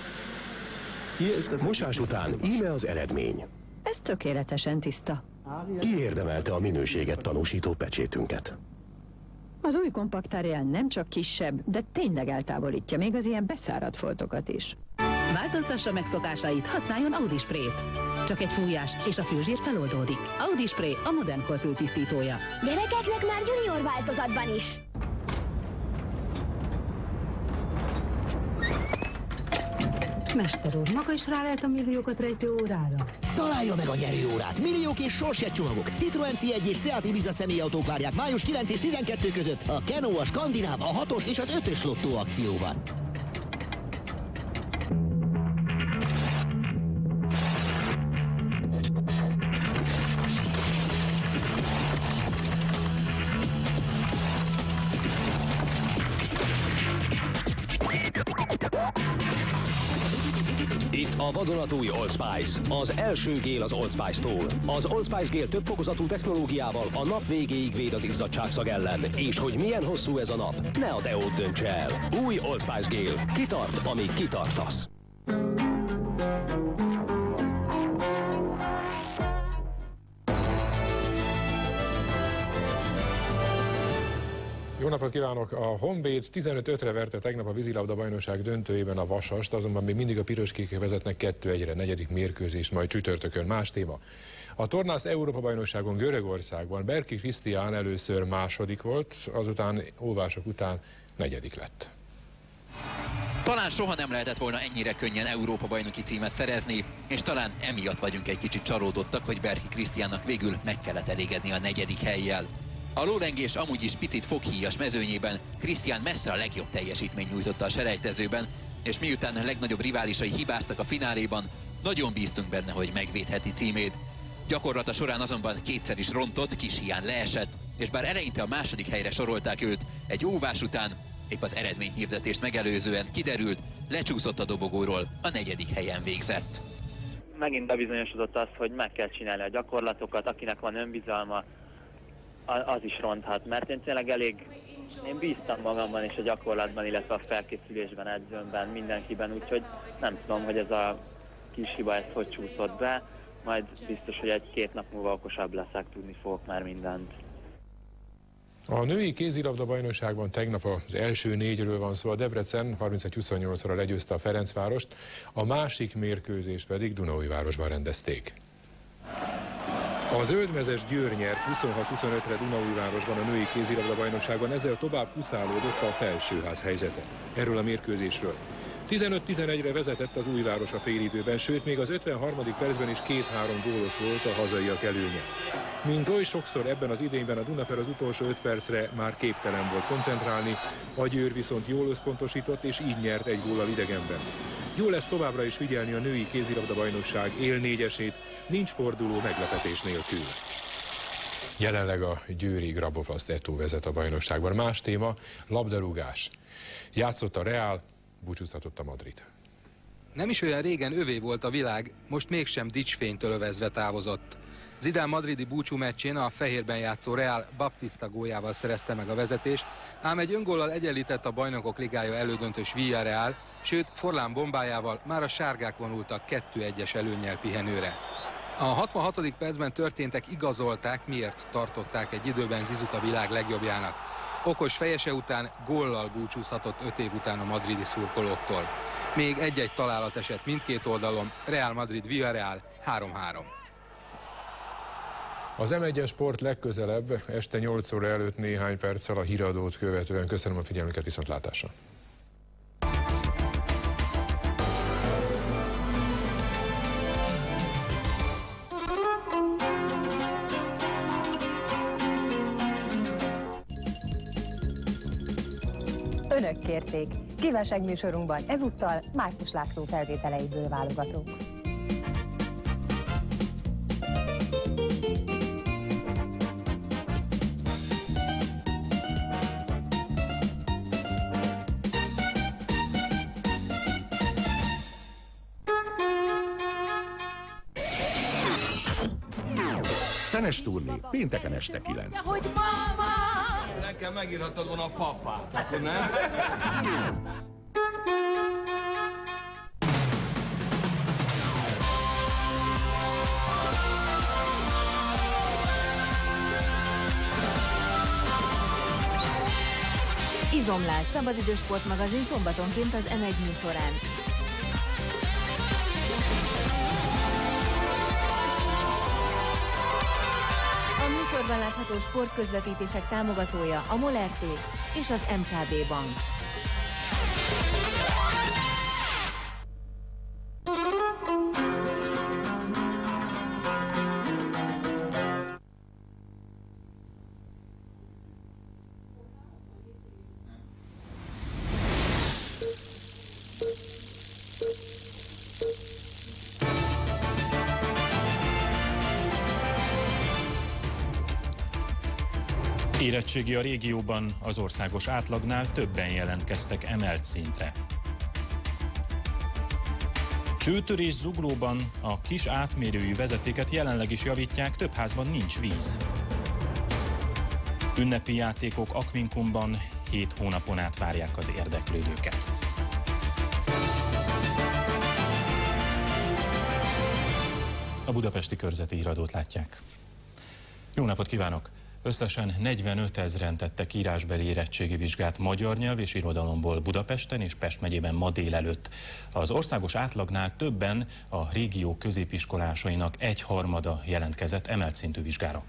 Mosás után íme az eredmény. Ez tökéletesen tiszta. Ki érdemelte a minőséget tanúsító pecsétünket? Az új kompakt Ariel nem csak kisebb, de tényleg eltávolítja még az ilyen beszáradt foltokat is. Változtassa meg szokásait, használjon Audi Spray-t. Csak egy fújás, és a fülzsír feloldódik. Audi Spray a modern korfültisztítója. Gyerekeknek már junior változatban is. Mester úr, maga is rálelt a milliókat rejtő órára? Találja meg a nyerőórát! Milliók és sorsjegycsomagok. Citroen C1 és Seat Ibiza személyautók várják május 9 és 12 között a Kenó, a Skandináv, a 6-os és az 5-ös lottó akcióban. Itt a vadonatúj Old Spice, az első gél az Old Spice-tól. Az Old Spice gél több fokozatú technológiával a nap végéig véd az izzadságszag ellen. És hogy milyen hosszú ez a nap, ne a teót döntse el. Új Old Spice gél. Kitart, amíg kitartasz. Jó napot kívánok! A Honvéd 15-5-re verte tegnap a vízilabda bajnokság döntőjében a Vasast, azonban még mindig a piroskékek vezetnek 2-1-re, negyedik mérkőzés, majd csütörtökön. Más téma. A Tornász Európa-bajnokságon Görögországban Berki Krisztián először második volt, azután óvások után negyedik lett. Talán soha nem lehetett volna ennyire könnyen Európa-bajnoki címet szerezni, és talán emiatt vagyunk egy kicsit csalódottak, hogy Berki Krisztiánnak végül meg kellett elégedni a negyedik hellyel. A lólengés amúgy is picit foghíjas mezőnyében Krisztián messze a legjobb teljesítményt nyújtotta a selejtezőben, és miután a legnagyobb riválisai hibáztak a fináléban, nagyon bíztunk benne, hogy megvédheti címét. Gyakorlata során azonban kétszer is rontott, kis hián leesett, és bár eleinte a második helyre sorolták őt, egy óvás után, épp az eredményhirdetést megelőzően kiderült, lecsúszott a dobogóról, a negyedik helyen végzett. Megint bebizonyosodott az, hogy meg kell csinálni a gyakorlatokat, akinek van önbizalma, az is ronthat, mert én tényleg én bíztam magamban és a gyakorlatban, illetve a felkészülésben, edzőmben, mindenkiben, úgyhogy nem tudom, hogy ez a kis hiba ezt hogy csúszott be, majd biztos, hogy egy-két nap múlva okosabb leszek, tudni fogok már mindent. A női kézilabda bajnokságban tegnap az első 4-ről van szó, a Debrecen 31-28-ra legyőzte a Ferencvárost, a másik mérkőzést pedig Dunaújvárosban rendezték. A zöldmezes Győr nyert 26-25-re Dunaújvárosban a női kézilabda bajnokságban, ezzel tovább kuszálódott a felsőház helyzete. Erről a mérkőzésről. 15-11-re vezetett az Újváros a félidőben, sőt még az 53. percben is 2-3 gólos volt a hazaiak előnye. Mint oly sokszor ebben az idényben a Dunafer az utolsó 5 percre már képtelen volt koncentrálni, a Győr viszont jól összpontosított és így nyert egy góllal idegenben. Jó lesz továbbra is figyelni a női kézilabda bajnokság élnégyesét, nincs forduló meglepetés nélkül. Jelenleg a győri Grabovlaszt Eto vezet a bajnokságban. Más téma, labdarúgás. Játszott a Real, búcsúztatott a Madrid. Nem is olyan régen övé volt a világ, most mégsem dicsfénytől övezve távozott. Zidane madridi búcsú meccsén a fehérben játszó Real Baptista góljával szerezte meg a vezetést, ám egy öngóllal egyenlített a Bajnokok Ligája elődöntős Villarreal, sőt Forlán bombájával már a sárgák vonultak 2-1-es előnnyel pihenőre. A 66. percben történtek igazolták, miért tartották egy időben Zizut a világ legjobbjának. Okos fejese után góllal búcsúzhatott 5 év után a madridi szurkolóktól. Még egy-egy találat esett mindkét oldalon, Real Madrid Villarreal 3-3. Az M1-es Sport legközelebb, este 8 óra előtt néhány perccel a híradót követően. Köszönöm a figyelmüket, viszontlátásra! Önök kérték. Kívánságműsorunkban ezúttal Márkus László felvételeiből válogatunk. Szenes turné, pénteken este 9. Hogy mama! Nekem megírhatod volna a papát, akkor nem? Izomlás, szabadidős sportmagazin szombatonként az M1 műsorán. A műsorban látható sportközvetítések támogatója a MOL RT és az MKB Bank. Érettségi a régióban, az országos átlagnál többen jelentkeztek emelt szintre. Csőtörés Zuglóban a kis átmérőjű vezetéket jelenleg is javítják, több házban nincs víz. Ünnepi játékok Aquincumban, 7 hónapon át várják az érdeklődőket. A budapesti körzeti híradót látják. Jó napot kívánok! Összesen 45 000-en tettek írásbeli érettségi vizsgát magyar nyelv és irodalomból Budapesten és Pest megyében ma délelőtt. Az országos átlagnál többen, a régió középiskolásainak 1/3 jelentkezett emelt szintű vizsgára.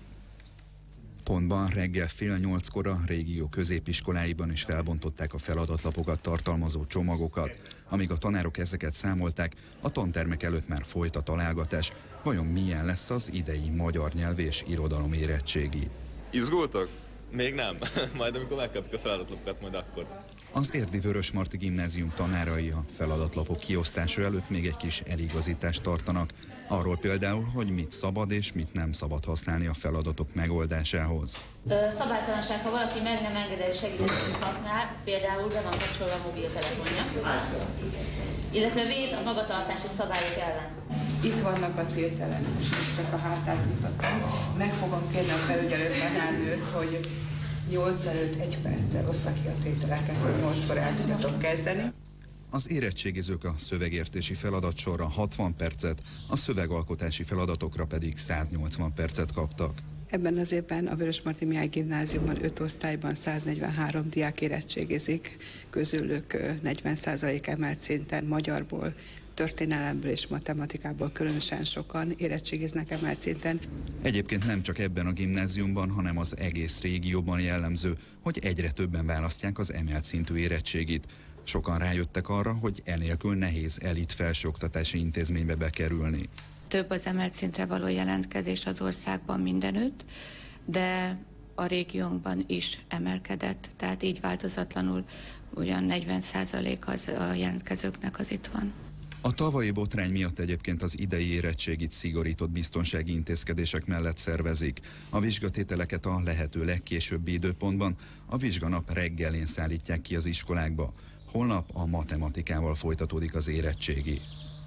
Pontban reggel 7:30-kor a régió középiskoláiban is felbontották a feladatlapokat tartalmazó csomagokat. Amíg a tanárok ezeket számolták, a tantermek előtt már folyt a találgatás. Vajon milyen lesz az idei magyar nyelv és irodalom érettségi? Izgultok? Még nem. Majd amikor megkapjuk a feladatlapokat, majd akkor. Az Érdi Vörösmarty Gimnázium tanárai a feladatlapok kiosztása előtt még egy kis eligazítást tartanak. Arról például, hogy mit szabad és mit nem szabad használni a feladatok megoldásához. Szabálytalanság, ha valaki meg nem engedett segítséget használ, például be van kapcsolva a mobiltelefonja, illetve véd a magatartási szabályok ellen. Itt vannak a tételek, és csak a hátát mutattam. Meg fogom kérni a felügyelő tanárnőt, hogy 8 előtt 1 perccel ossza ki a tételeket, hogy 8-kor el tudok kezdeni. Az érettségizők a szövegértési feladatsorra 60 percet, a szövegalkotási feladatokra pedig 180 percet kaptak. Ebben az évben a Vörösmarty Mihály Gimnáziumban 5 osztályban 143 diák érettségizik, közülük 40% emelt szinten magyarból, történelemből és matematikából különösen sokan érettségiznek emelt szinten. Egyébként nem csak ebben a gimnáziumban, hanem az egész régióban jellemző, hogy egyre többen választják az emelt szintű érettségit. Sokan rájöttek arra, hogy enélkül nehéz elit felsőoktatási intézménybe bekerülni. Több az emelt szintre való jelentkezés az országban mindenütt, de a régiónkban is emelkedett, tehát így változatlanul ugyan 40% az a jelentkezőknek az itt van. A tavalyi botrány miatt egyébként az idei érettségit szigorított biztonsági intézkedések mellett szervezik. A vizsgatételeket a lehető legkésőbbi időpontban, a vizsganap reggelén szállítják ki az iskolákba. Holnap a matematikával folytatódik az érettségi.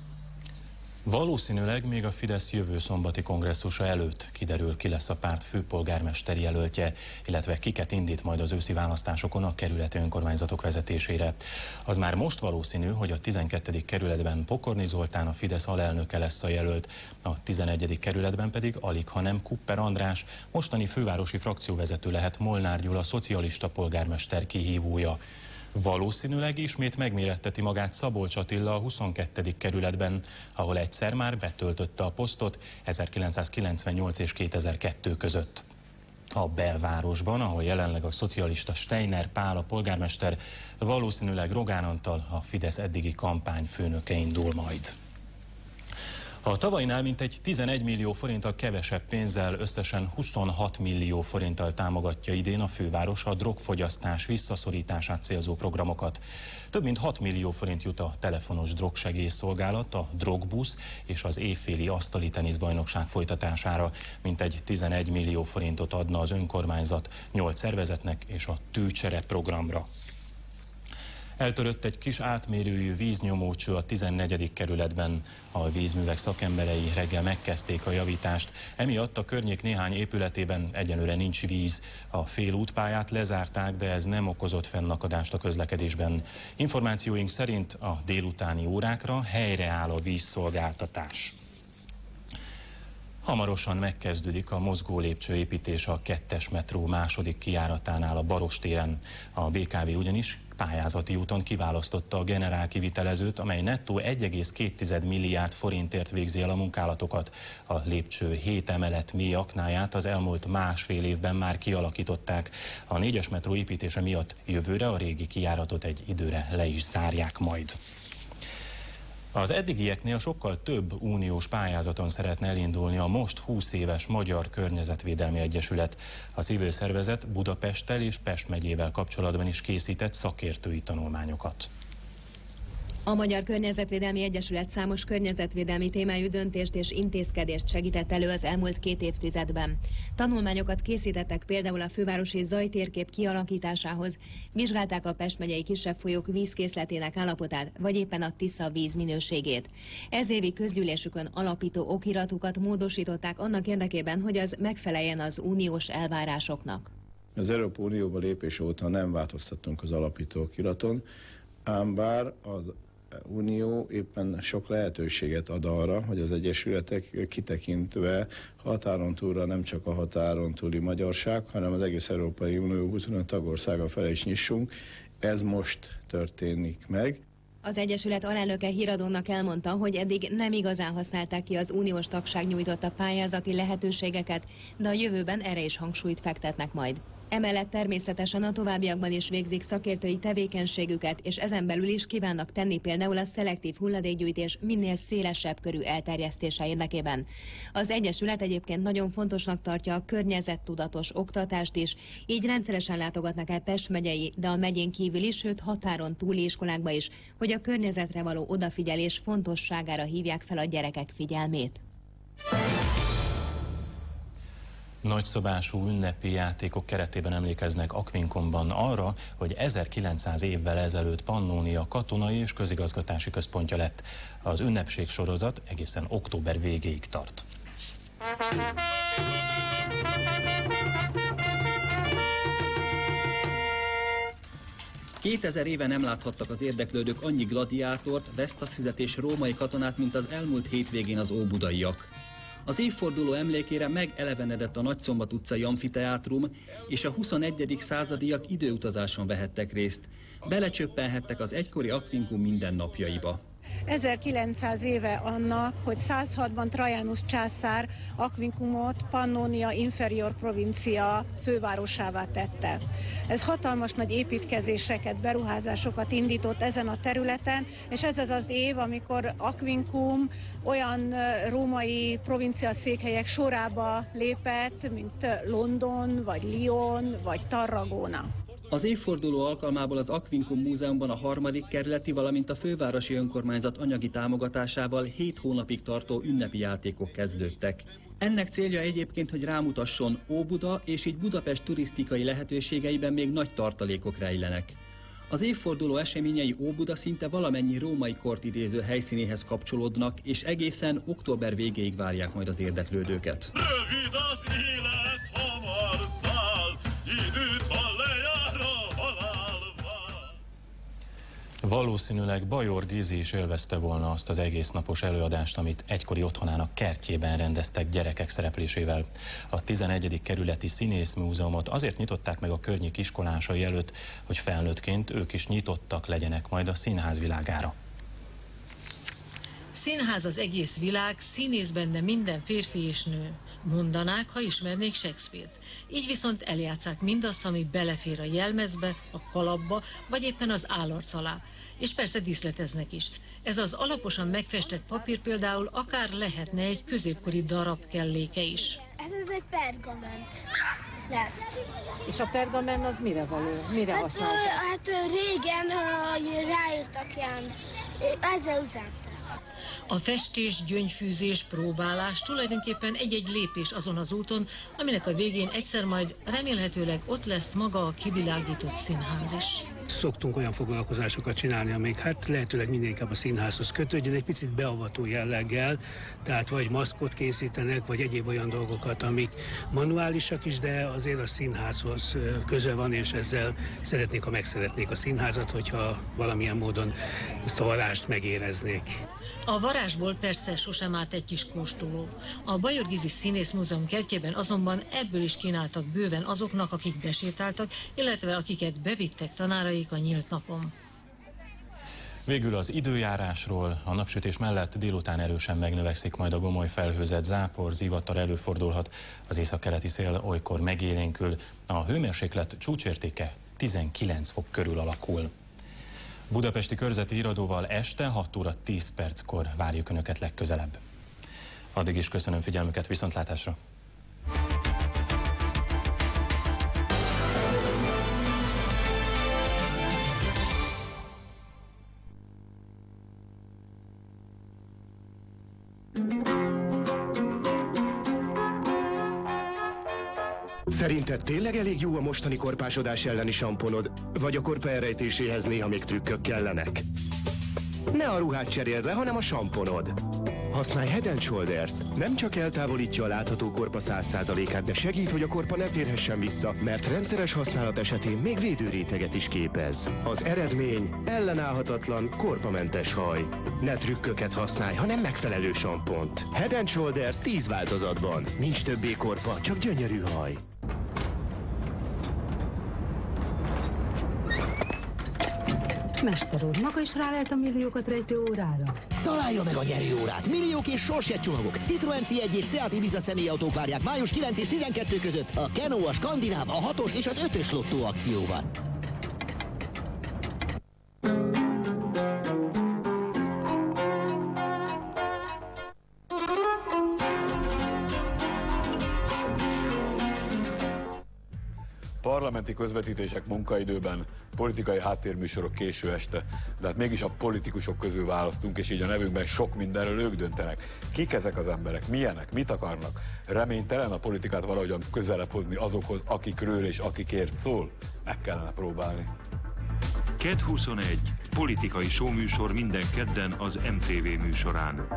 Valószínűleg még a Fidesz jövő szombati kongresszusa előtt kiderül, ki lesz a párt főpolgármester jelöltje, illetve kiket indít majd az őszi választásokon a kerületi önkormányzatok vezetésére. Az már most valószínű, hogy a 12. kerületben Pokorny Zoltán, a Fidesz alelnöke lesz a jelölt, a 11. kerületben pedig alig, hanem Kupper András, mostani fővárosi frakcióvezető lehet Molnár Gyula, szocialista polgármester kihívója. Valószínűleg ismét megméretteti magát Szabolcs Attila a 22. kerületben, ahol egyszer már betöltötte a posztot 1998 és 2002 között. A belvárosban, ahol jelenleg a szocialista Steiner Pál a polgármester, valószínűleg Rogán Antal, a Fidesz eddigi kampányfőnöke indul majd. A tavainál mintegy 11 millió forinttal kevesebb pénzzel, összesen 26 millió forinttal támogatja idén a főváros a drogfogyasztás visszaszorítását célzó programokat. Több mint 6 millió forint jut a telefonos drogsegélyszolgálat, a drogbusz és az évféli asztali teniszbajnokság folytatására. Mintegy 11 millió forintot adna az önkormányzat 8 szervezetnek és a tűcsere programra. Eltörött egy kis átmérőjű víznyomócső a 14. kerületben. A vízművek szakemberei reggel megkezdték a javítást. Emiatt a környék néhány épületében egyelőre nincs víz. A félútpályát lezárták, de ez nem okozott fennakadást a közlekedésben. Információink szerint a délutáni órákra helyreáll a vízszolgáltatás. Hamarosan megkezdődik a mozgó lépcső építése a 2-es metró második kijáratánál a Barostéren. A BKV ugyanis pályázati úton kiválasztotta a generál kivitelezőt, amely nettó 1,2 milliárd forintért végzi el a munkálatokat. A lépcső 7 emelet mély aknáját az elmúlt másfél évben már kialakították. A 4-es metró építése miatt jövőre a régi kijáratot egy időre le is zárják majd. Az eddigieknél sokkal több uniós pályázaton szeretne elindulni a most 20 éves Magyar Környezetvédelmi Egyesület. A civil szervezet Budapesttel és Pest megyével kapcsolatban is készített szakértői tanulmányokat. A Magyar Környezetvédelmi Egyesület számos környezetvédelmi témájú döntést és intézkedést segített elő az elmúlt 2 évtizedben. Tanulmányokat készítettek például a fővárosi zajtérkép kialakításához, vizsgálták a Pest megyei kisebb folyók vízkészletének állapotát, vagy éppen a Tisza víz minőségét. Ez évi közgyűlésükön alapító okiratukat módosították annak érdekében, hogy az megfeleljen az uniós elvárásoknak. Az Európai Unióba lépés óta nem változtattunk az alapító okiraton, ám bár az Unió éppen sok lehetőséget ad arra, hogy az egyesületek kitekintve határon túlra nem csak a határon túli magyarság, hanem az egész Európai Unió 25 tagországa felé is nyissunk. Ez most történik meg. Az Egyesület alelnöke Híradónak elmondta, hogy eddig nem igazán használták ki az uniós tagság nyújtotta pályázati lehetőségeket, de a jövőben erre is hangsúlyt fektetnek majd. Emellett természetesen a továbbiakban is végzik szakértői tevékenységüket, és ezen belül is kívánnak tenni például a szelektív hulladékgyűjtés minél szélesebb körű elterjesztése érdekében. Az Egyesület egyébként nagyon fontosnak tartja a környezettudatos oktatást is, így rendszeresen látogatnak el Pest megyei, de a megyén kívül is, sőt határon túli iskolákba is, hogy a környezetre való odafigyelés fontosságára hívják fel a gyerekek figyelmét. Nagyszabású ünnepi játékok keretében emlékeznek Aquincumban arra, hogy 1900 évvel ezelőtt Pannónia katonai és közigazgatási központja lett. Az ünnepség sorozat egészen október végéig tart. 2000 éve nem láthattak az érdeklődők annyi gladiátort, vesztasszüzet és római katonát, mint az elmúlt hétvégén az óbudaiak. Az évforduló emlékére megelevenedett a Nagyszombat utcai amfiteátrum, és a 21. századiak időutazáson vehettek részt. Belecsöppenhettek az egykori Aquincum mindennapjaiba. 1900 éve annak, hogy 106-ban Trajanus császár Aquincumot Pannonia Inferior provincia fővárosává tette. Ez hatalmas nagy építkezéseket, beruházásokat indított ezen a területen, és ez az az év, amikor Aquincum olyan római provincia székhelyek sorába lépett, mint London, vagy Lyon, vagy Tarragona. Az évforduló alkalmából az Aquincum Múzeumban a 3. kerületi, valamint a fővárosi önkormányzat anyagi támogatásával 7 hónapig tartó ünnepi játékok kezdődtek. Ennek célja egyébként, hogy rámutasson Óbuda és így Budapest turisztikai lehetőségeiben még nagy tartalékok rejlenek. Az évforduló eseményei Óbuda szinte valamennyi római kort idéző helyszínéhez kapcsolódnak, és egészen október végéig várják majd az érdeklődőket. Rövid az élet, hamar száll, időt, ha lejár a halál vár. Valószínűleg Bajor Gizi is élvezte volna azt az egésznapos előadást, amit egykori otthonának kertjében rendeztek gyerekek szereplésével. A 11. kerületi színészmúzeumot azért nyitották meg a környék iskolásai előtt, hogy felnőttként ők is nyitottak legyenek majd a színház világára. Színház az egész világ, színész benne minden férfi és nő. Mondanák, ha ismernék Shakespeare-t. Így viszont eljátszák mindazt, ami belefér a jelmezbe, a kalapba, vagy éppen az állarc alá. És persze díszleteznek is. Ez az alaposan megfestett papír például akár lehetne egy középkori darab kelléke is. Ez egy pergament lesz. És a pergamen az mire való? Mire használják? Hát régen ráírtak ilyen, ezzel üzemtek. A festés, gyöngyfűzés, próbálás tulajdonképpen egy-egy lépés azon az úton, aminek a végén egyszer majd remélhetőleg ott lesz maga a kivilágított színház is. Szoktunk olyan foglalkozásokat csinálni, amik hát lehetőleg minél inkább a színházhoz kötődjön, egy picit beavató jelleggel, tehát vagy maszkot készítenek, vagy egyéb olyan dolgokat, amik manuálisak is, de azért a színházhoz köze van, és ezzel szeretnék, ha megszeretnék a színházat, hogyha valamilyen módon ezt a varázst megéreznék. A varázsból persze sosem állt egy kis kóstoló. A Bajor Gizi Színészmúzeum kertjében azonban ebből is kínáltak bőven azoknak, akik besétáltak, illetve akiket bevittek tanáraik a nyílt napon. Végül az időjárásról. A napsütés mellett délután erősen megnövekszik majd a gomoly felhőzet, zápor, zivatar előfordulhat, az északkeleti szél olykor megélénkül, a hőmérséklet csúcsértéke 19 fok körül alakul. Budapesti körzeti híradóval este 6 óra 10 perckor várjuk Önöket legközelebb. Addig is köszönöm figyelmüket, viszontlátásra! Szerinted tényleg elég jó a mostani korpásodás elleni samponod, vagy a korpa elrejtéséhez néha még trükkök kellenek? Ne a ruhát cseréld le, hanem a samponod. Használj Head & Shoulders-t. Nem csak eltávolítja a látható korpa 100%-át, de segít, hogy a korpa ne térhessen vissza, mert rendszeres használat esetén még védőréteget is képez. Az eredmény ellenállhatatlan, korpamentes haj. Ne trükköket használj, hanem megfelelő sampont. Head & Shoulders 10 változatban. Nincs többé korpa, csak gyönyörű haj. Mester úr, maga is rálelt a milliókat rejtő órára? Találja meg a nyerőórát! Milliók és sorsjegycsomagok. Citroen C1 és Seat Ibiza személyautók várják május 9 és 12 között a Kenó, a Skandináv, a 6-os és az 5-ös lottó akcióban. Parlamenti közvetítések munkaidőben, politikai háttérműsorok késő este, de hát mégis a politikusok közül választunk, és így a nevünkben sok mindenről ők döntenek. Kik ezek az emberek? Milyenek? Mit akarnak? Reménytelen a politikát valahogyan közelebb hozni azokhoz, akikről és akikért szól? Meg kellene próbálni. KED 21. Politikai showműsor minden kedden az MTV műsorán.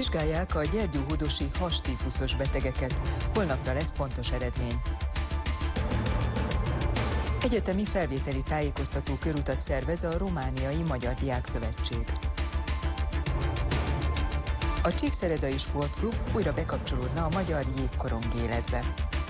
Vizsgálják a gyergyóhodosi hastífuszos betegeket. Holnapra lesz pontos eredmény. Egyetemi felvételi tájékoztató körutat szervez a Romániai Magyar Diákszövetség. A Csíkszeredai Sportklub újra bekapcsolódna a magyar jégkorong életbe.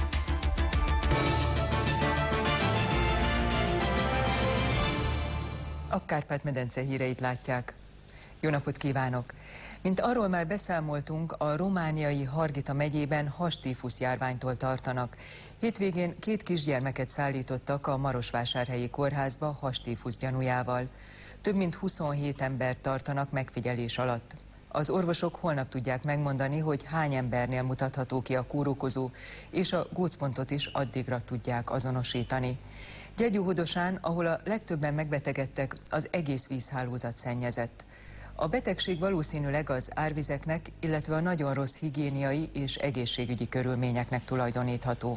A Kárpát-medence híreit látják. Jó napot kívánok! Mint arról már beszámoltunk, a romániai Harghita megyében hastífusz járványtól tartanak. Hétvégén 2 kisgyermeket szállítottak a Marosvásárhelyi kórházba hastífusz gyanújával. Több mint 27 embert tartanak megfigyelés alatt. Az orvosok holnap tudják megmondani, hogy hány embernél mutatható ki a kórokozó, és a gócpontot is addigra tudják azonosítani. Gyergyóhodosán, ahol a legtöbben megbetegedtek, az egész vízhálózat szennyezett. A betegség valószínűleg az árvizeknek, illetve a nagyon rossz higiéniai és egészségügyi körülményeknek tulajdonítható.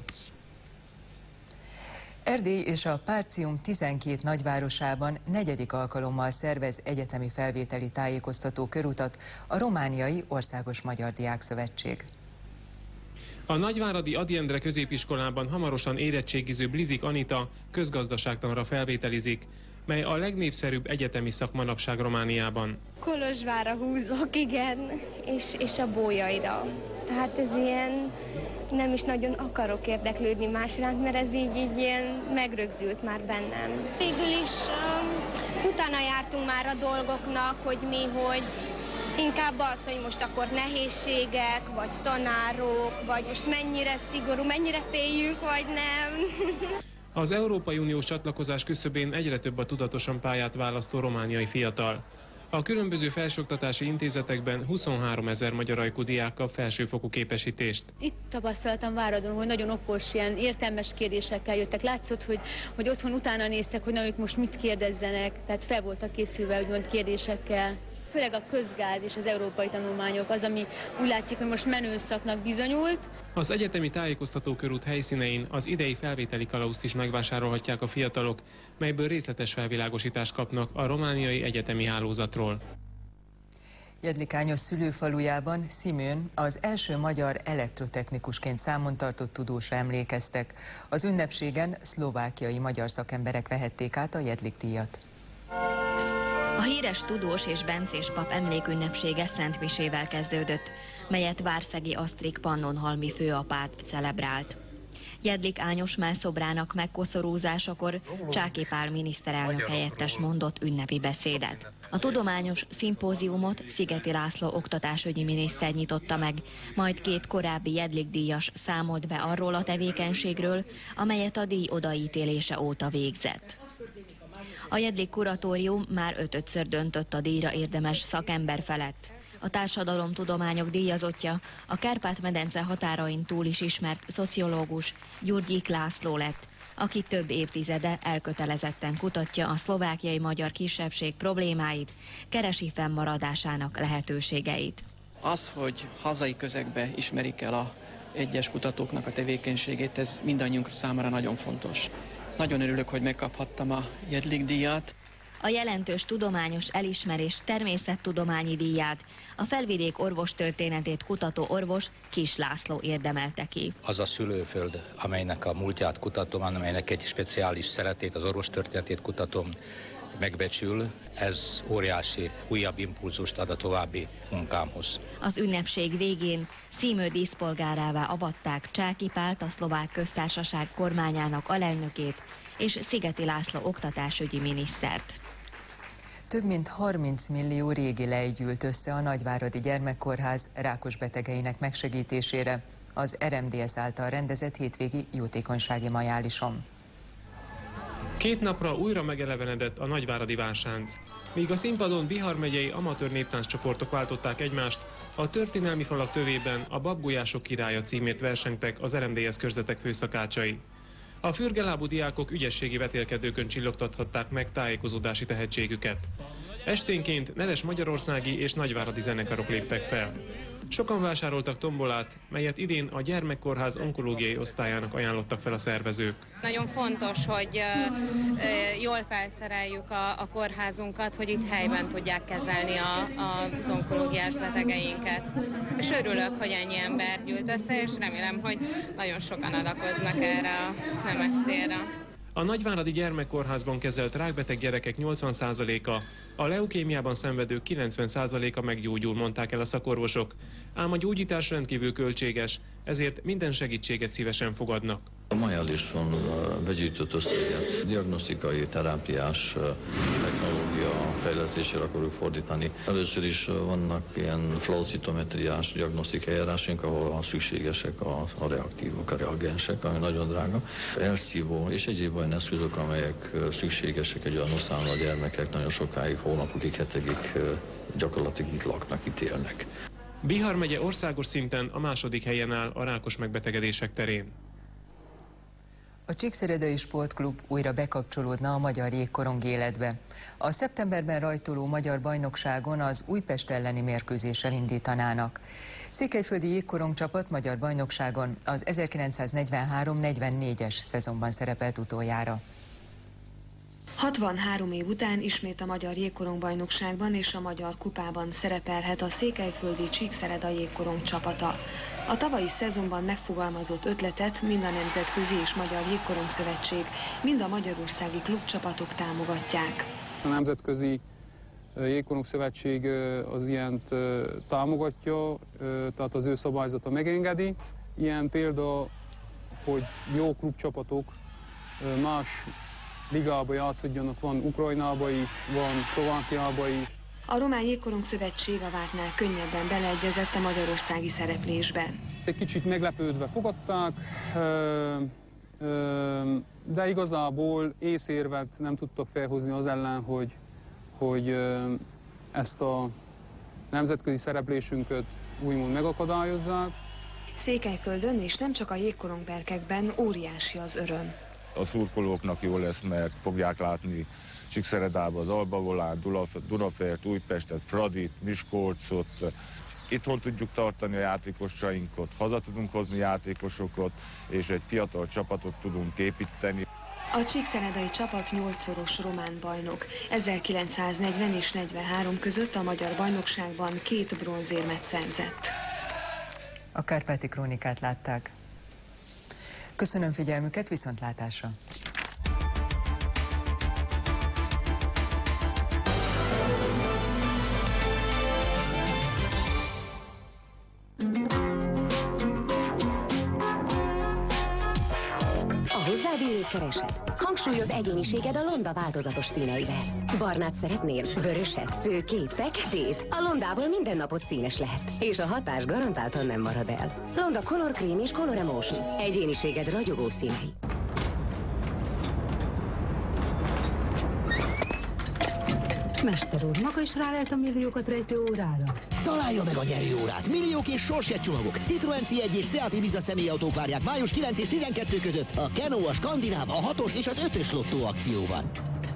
Erdély és a Párcium 12 nagyvárosában 4. alkalommal szervez egyetemi felvételi tájékoztató körutat a Romániai Országos Magyar Diákszövetség. A nagyváradi Ady Endre középiskolában hamarosan érettségiző Blizik Anita közgazdaságtanra felvételizik, mely a legnépszerűbb egyetemi szak manapság Romániában. Kolozsvárra húzok, igen, és a Bólyaira. Tehát ez ilyen, nem is nagyon akarok érdeklődni más iránt, mert ez így ilyen megrögzült már bennem. Végül is utána jártunk már a dolgoknak, hogy mi, hogy inkább az, hogy most akkor nehézségek, vagy tanárok, vagy most mennyire szigorú, mennyire féljük, vagy nem. Az Európai Uniós csatlakozás küszöbén egyre több a tudatosan pályát választó romániai fiatal. A különböző felsőoktatási intézetekben 23 000 magyar ajkú diák kap felsőfokú képesítést. Itt tapasztaltam Váradon, hogy nagyon okos, ilyen értelmes kérdésekkel jöttek. Látszott, hogy otthon utána néztek, hogy na, ők most mit kérdezzenek, tehát fel voltak készülve úgymond kérdésekkel. Főleg a közgáz és az európai tanulmányok az, ami úgy látszik, hogy most menő szaknak bizonyult. Az egyetemi tájékoztatókörút helyszínein az idei felvételi kalauzt is megvásárolhatják a fiatalok, melyből részletes felvilágosítást kapnak a romániai egyetemi hálózatról. Jedlikányos szülőfalujában Szimőn az első magyar elektrotechnikusként számon tartott tudósra emlékeztek. Az ünnepségen szlovákiai magyar szakemberek vehették át a Jedlik-díjat. A híres tudós és bencés pap emlékünnepsége szentmisével kezdődött, melyet Várszegi Asztrik pannonhalmi főapát celebrált. Jedlik Ányos mellszobrának megkoszorúzásakor Csáky Pál miniszterelnök helyettes mondott ünnepi beszédet. A tudományos szimpóziumot Szigeti László oktatásügyi miniszter nyitotta meg, majd 2 korábbi Jedlik-díjas számolt be arról a tevékenységről, amelyet a díj odaítélése óta végzett. A Jedlik kuratórium már 5-ször döntött a díjra érdemes szakember felett. A társadalomtudományok díjazottja a Kárpát-medence határain túl is ismert szociológus Gyurgyik László lett, aki több évtizede elkötelezetten kutatja a szlovákiai magyar kisebbség problémáit, keresi fennmaradásának lehetőségeit. Az, hogy hazai közegbe ismerik el a egyes kutatóknak a tevékenységét, ez mindannyiunk számára nagyon fontos. Nagyon örülök, hogy megkaphattam a Jedlik-díjat. A jelentős tudományos elismerés természettudományi díját a Felvidék orvostörténetét kutató orvos Kis László érdemelte ki. Az a szülőföld, amelynek a múltját kutatom, amelynek egy speciális szeretét, az orvostörténetét kutatom, megbecsül, ez óriási újabb impulzust ad a további munkámhoz. Az ünnepség végén Szimő díszpolgárává avatták Csáky Pált, a Szlovák Köztársaság kormányának alelnökét, és Szigeti László oktatásügyi minisztert. Több mint 30 millió régi lej gyűlt össze a Nagyváradi Gyermekkórház rákos betegeinek megsegítésére az RMDSZ által rendezett hétvégi jótékonysági majálison. 2 napra újra megelevenedett a nagyváradi vársánc. Míg a színpadon Bihar megyei amatőr néptánccsoportok váltották egymást, a történelmi falak tövében a Babgulyások királya címét versengtek az RMDSZ körzetek főszakácsai. A fürgelábú diákok ügyességi vetélkedőkön csillogtathatták meg tájékozódási tehetségüket. Esténként neves magyarországi és nagyváradi zenekarok léptek fel. Sokan vásároltak tombolát, melyet idén a Gyermekkórház onkológiai osztályának ajánlottak fel a szervezők. Nagyon fontos, hogy jól felszereljük a kórházunkat, hogy itt helyben tudják kezelni az onkológiás betegeinket. És örülök, hogy ennyi ember gyűlt össze, és remélem, hogy nagyon sokan adakoznak erre a nemes célra. A Nagyváradi Gyermekkórházban kezelt rákbeteg gyerekek 80%-a, a leukémiában szenvedők 90%-a meggyógyul, mondták el a szakorvosok. Ám a gyógyítás rendkívül költséges, ezért minden segítséget szívesen fogadnak. A Majelison begyűjtött összeget diagnosztikai, terápiás technológia fejlesztésére akarjuk fordítani. Először is vannak ilyen flow-citometriás diagnosztikai eljárásaink, ahol szükségesek a reaktívok, a reagensek, ami nagyon drága. Elszívó és egyéb olyan eszközök, amelyek szükségesek egy olyan osztályon, a gyermekek nagyon sokáig, hónapokig, hetekig gyakorlatilag itt laknak, itt élnek. Bihar megye országos szinten a második helyen áll a rákos megbetegedések terén. A Csíkszeredai Sportklub újra bekapcsolódna a magyar jégkorong életbe. A szeptemberben rajtoló magyar bajnokságon az Újpest elleni mérkőzéssel indítanának. Székelyföldi jégkorong csapat magyar bajnokságon az 1943-44-es szezonban szerepelt utoljára. 63 év után ismét a magyar jégkorongbajnokságban és a magyar kupában szerepelhet a székelyföldi Csíkszereda jégkorong csapata. A tavalyi szezonban megfogalmazott ötletet mind a Nemzetközi és Magyar Jégkorong Szövetség, mind a magyarországi klubcsapatok támogatják. A Nemzetközi Jégkorong Szövetség az ilyent támogatja, tehát az ő szabályzata megengedi. Ilyen példa, hogy jó klubcsapatok más ligába játszódjanak, van Ukrajnába is, van Szlovákiába is. A Román Jégkorong Szövetség a vártnál könnyebben beleegyezett a magyarországi szereplésbe. Egy kicsit meglepődve fogadták, de igazából észérvet nem tudtak felhozni az ellen, hogy ezt a nemzetközi szereplésünket úgymond megakadályozzák. Székelyföldön és nem csak a jégkorongberkekben óriási az öröm. A szurkolóknak jó lesz, mert fogják látni Csíkszeredába az Albavolát, Dunafert, Újpestet, Fradit, Miskolcot. Itthon tudjuk tartani a játékosainkat, haza tudunk hozni játékosokat, és egy fiatal csapatot tudunk építeni. A csíkszeredai csapat 8-szoros román bajnok. 1940 és 43 között a magyar bajnokságban 2 bronzérmet szerzett. A Kárpáti Krónikát látták. Köszönöm figyelmüket, viszontlátásra! Keresed. Hangsúlyoz egyéniséged a Londa változatos színeivel. Barnát szeretnél? Vöröset, szőkét, feketét? A Londából minden napot színes lehet. És a hatás garantáltan nem marad el. Londa Color Cream és Color Emotion. Egyéniséged ragyogó színei. Mester úr, maga is rálelt a milliókat rejtő órára? Találja meg a nyerőórát! Milliók és sorsjegycsomagok. Citroen C1 és Seat Ibiza személyautók várják május 9 és 12 között a Kenó, a Skandináv, a 6-os és az 5-ös lottó akcióban.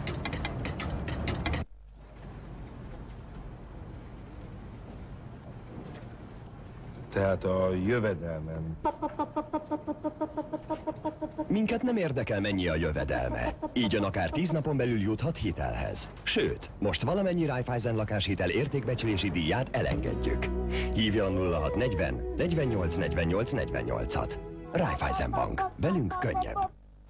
Tehát a jövedelmem. Minket nem érdekel, mennyi a jövedelme. Így ön akár 10 napon belül juthat hitelhez. Sőt, most valamennyi Raiffeisen lakáshitel értékbecslési díját elengedjük. Hívjon 0640 48 48 48-at. Raiffeisen Bank. Velünk könnyebb.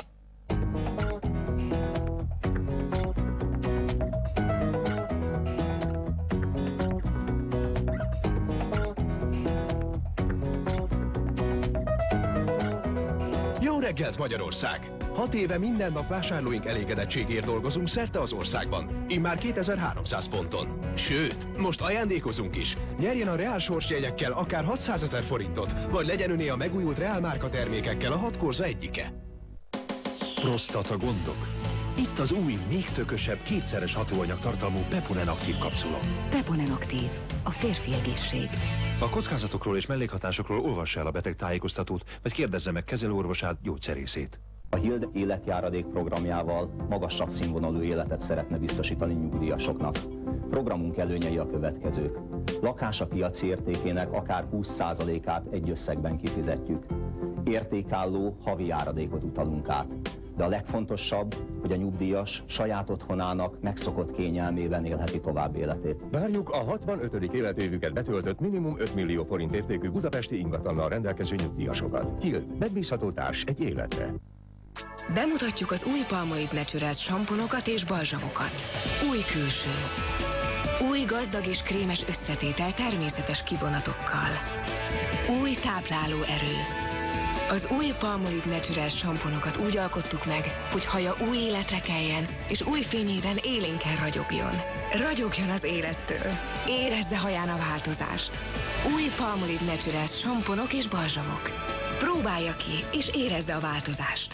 Jó reggelt, Magyarország! 6 éve minden nap vásárlóink elégedettségért dolgozunk szerte az országban, immár 2300 ponton. Sőt, most ajándékozunk is. Nyerjen a Reál sorsjegyekkel akár 600 000 forintot, vagy legyen öné a megújult Reál márka termékekkel a 6 korza egyike. Prostata gondok. Itt az új, még tökösebb, kétszeres hatóanyag tartalmú Peponen aktív kapszula. Peponen aktív. A férfi egészség. A kockázatokról és mellékhatásokról olvassa el a beteg tájékoztatót, vagy kérdezze meg kezelőorvosát, gyógyszerészét. A HILD életjáradék programjával magasabb színvonalú életet szeretne biztosítani nyugdíjasoknak. Programunk előnyei a következők. Lakás a piaci értékének akár 20%-át egy összegben kifizetjük. Értékálló havi járadékot utalunk át. De a legfontosabb, hogy a nyugdíjas saját otthonának megszokott kényelmében élheti tovább életét. Várjuk a 65. életévüket betöltött minimum 5 millió forint értékű budapesti ingatlannal rendelkező nyugdíjasokat. HILD, megbízható társ egy életre. Bemutatjuk az új Palmolive Naturals samponokat és balzsamokat. Új külső. Új gazdag és krémes összetétel természetes kivonatokkal. Új tápláló erő. Az új Palmolive Naturals samponokat úgy alkottuk meg, hogy haja új életre keljen, és új fényében élénken ragyogjon. Ragyogjon az élettől. Érezze haján a változást. Új Palmolive Naturals samponok és balzsamok. Próbálja ki, és érezze a változást.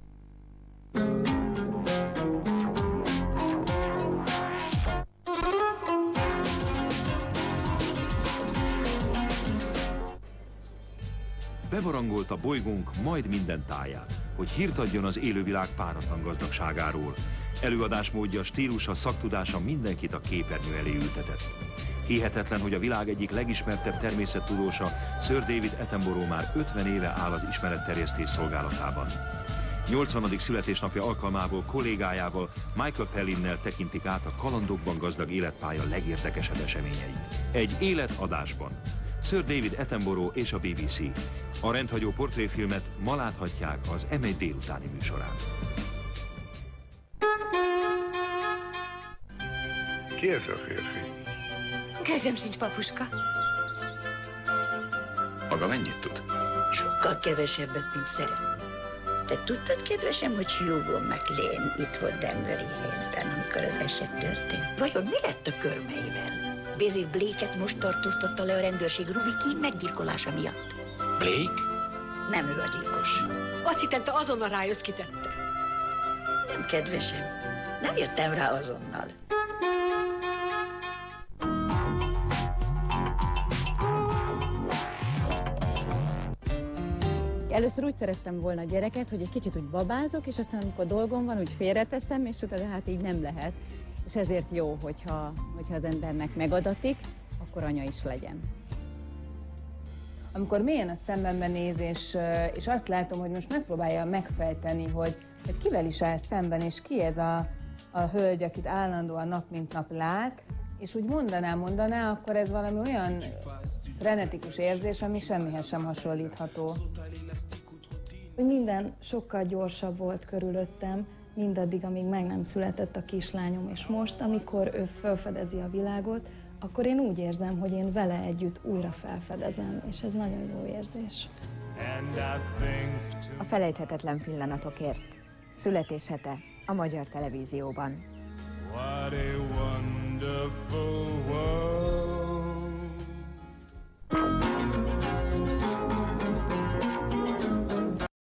Bebarangolt a bolygónk majd minden táján, hogy hírt adjon az élővilág páratlan gazdagságáról. Előadásmódja, stílusa, szaktudása mindenkit a képernyő elé ültetett. Hihetetlen, hogy a világ egyik legismertebb természettudósa, Sir David Attenborough már 50 éve áll az ismeretterjesztés szolgálatában. 80. születésnapja alkalmából kollégájával, Michael Pallinnel tekintik át a kalandokban gazdag életpálya legérdekesebb eseményeit. Egy életadásban. Sir David Attenborough és a BBC. A rendhagyó portréfilmet ma láthatják az M1 délutáni műsorán. Ki ez a férfi? Közöm sincs, papuska. Maga mennyit tud? Sokkal kevesebbet, mint szeretném. Te tudtad, kedvesem, hogy Hugo McLean itt volt Denveri hétben, amikor az eset történt? Vajon mi lett a körmeivel? Basil Blake-et most tartóztatta le a rendőrség Ruby Keene meggyilkolása miatt. Blake? Nem ő a gyilkos. Azt hittem, te azonnal rájössz, ki tette. Nem, kedvesem. Nem jöttem rá azonnal. Először úgy szerettem volna a gyereket, hogy egy kicsit úgy babázok, és aztán amikor dolgom van, úgy félreteszem, és utána hát így nem lehet. És ezért jó, hogyha az embernek megadatik, akkor anya is legyen. Amikor mélyen a szemembe néz, és azt látom, hogy most megpróbálja megfejteni, hogy kivel is áll szemben, és ki ez a hölgy, akit állandóan nap mint nap lát, és úgy mondaná, akkor ez valami olyan frenetikus érzés, ami semmihez sem hasonlítható. Minden sokkal gyorsabb volt körülöttem, mindaddig, amíg meg nem született a kislányom, és most, amikor ő felfedezi a világot, akkor én úgy érzem, hogy én vele együtt újra felfedezem, és ez nagyon jó érzés. A felejthetetlen pillanatokért. Születéshete a Magyar Televízióban. What a wonderful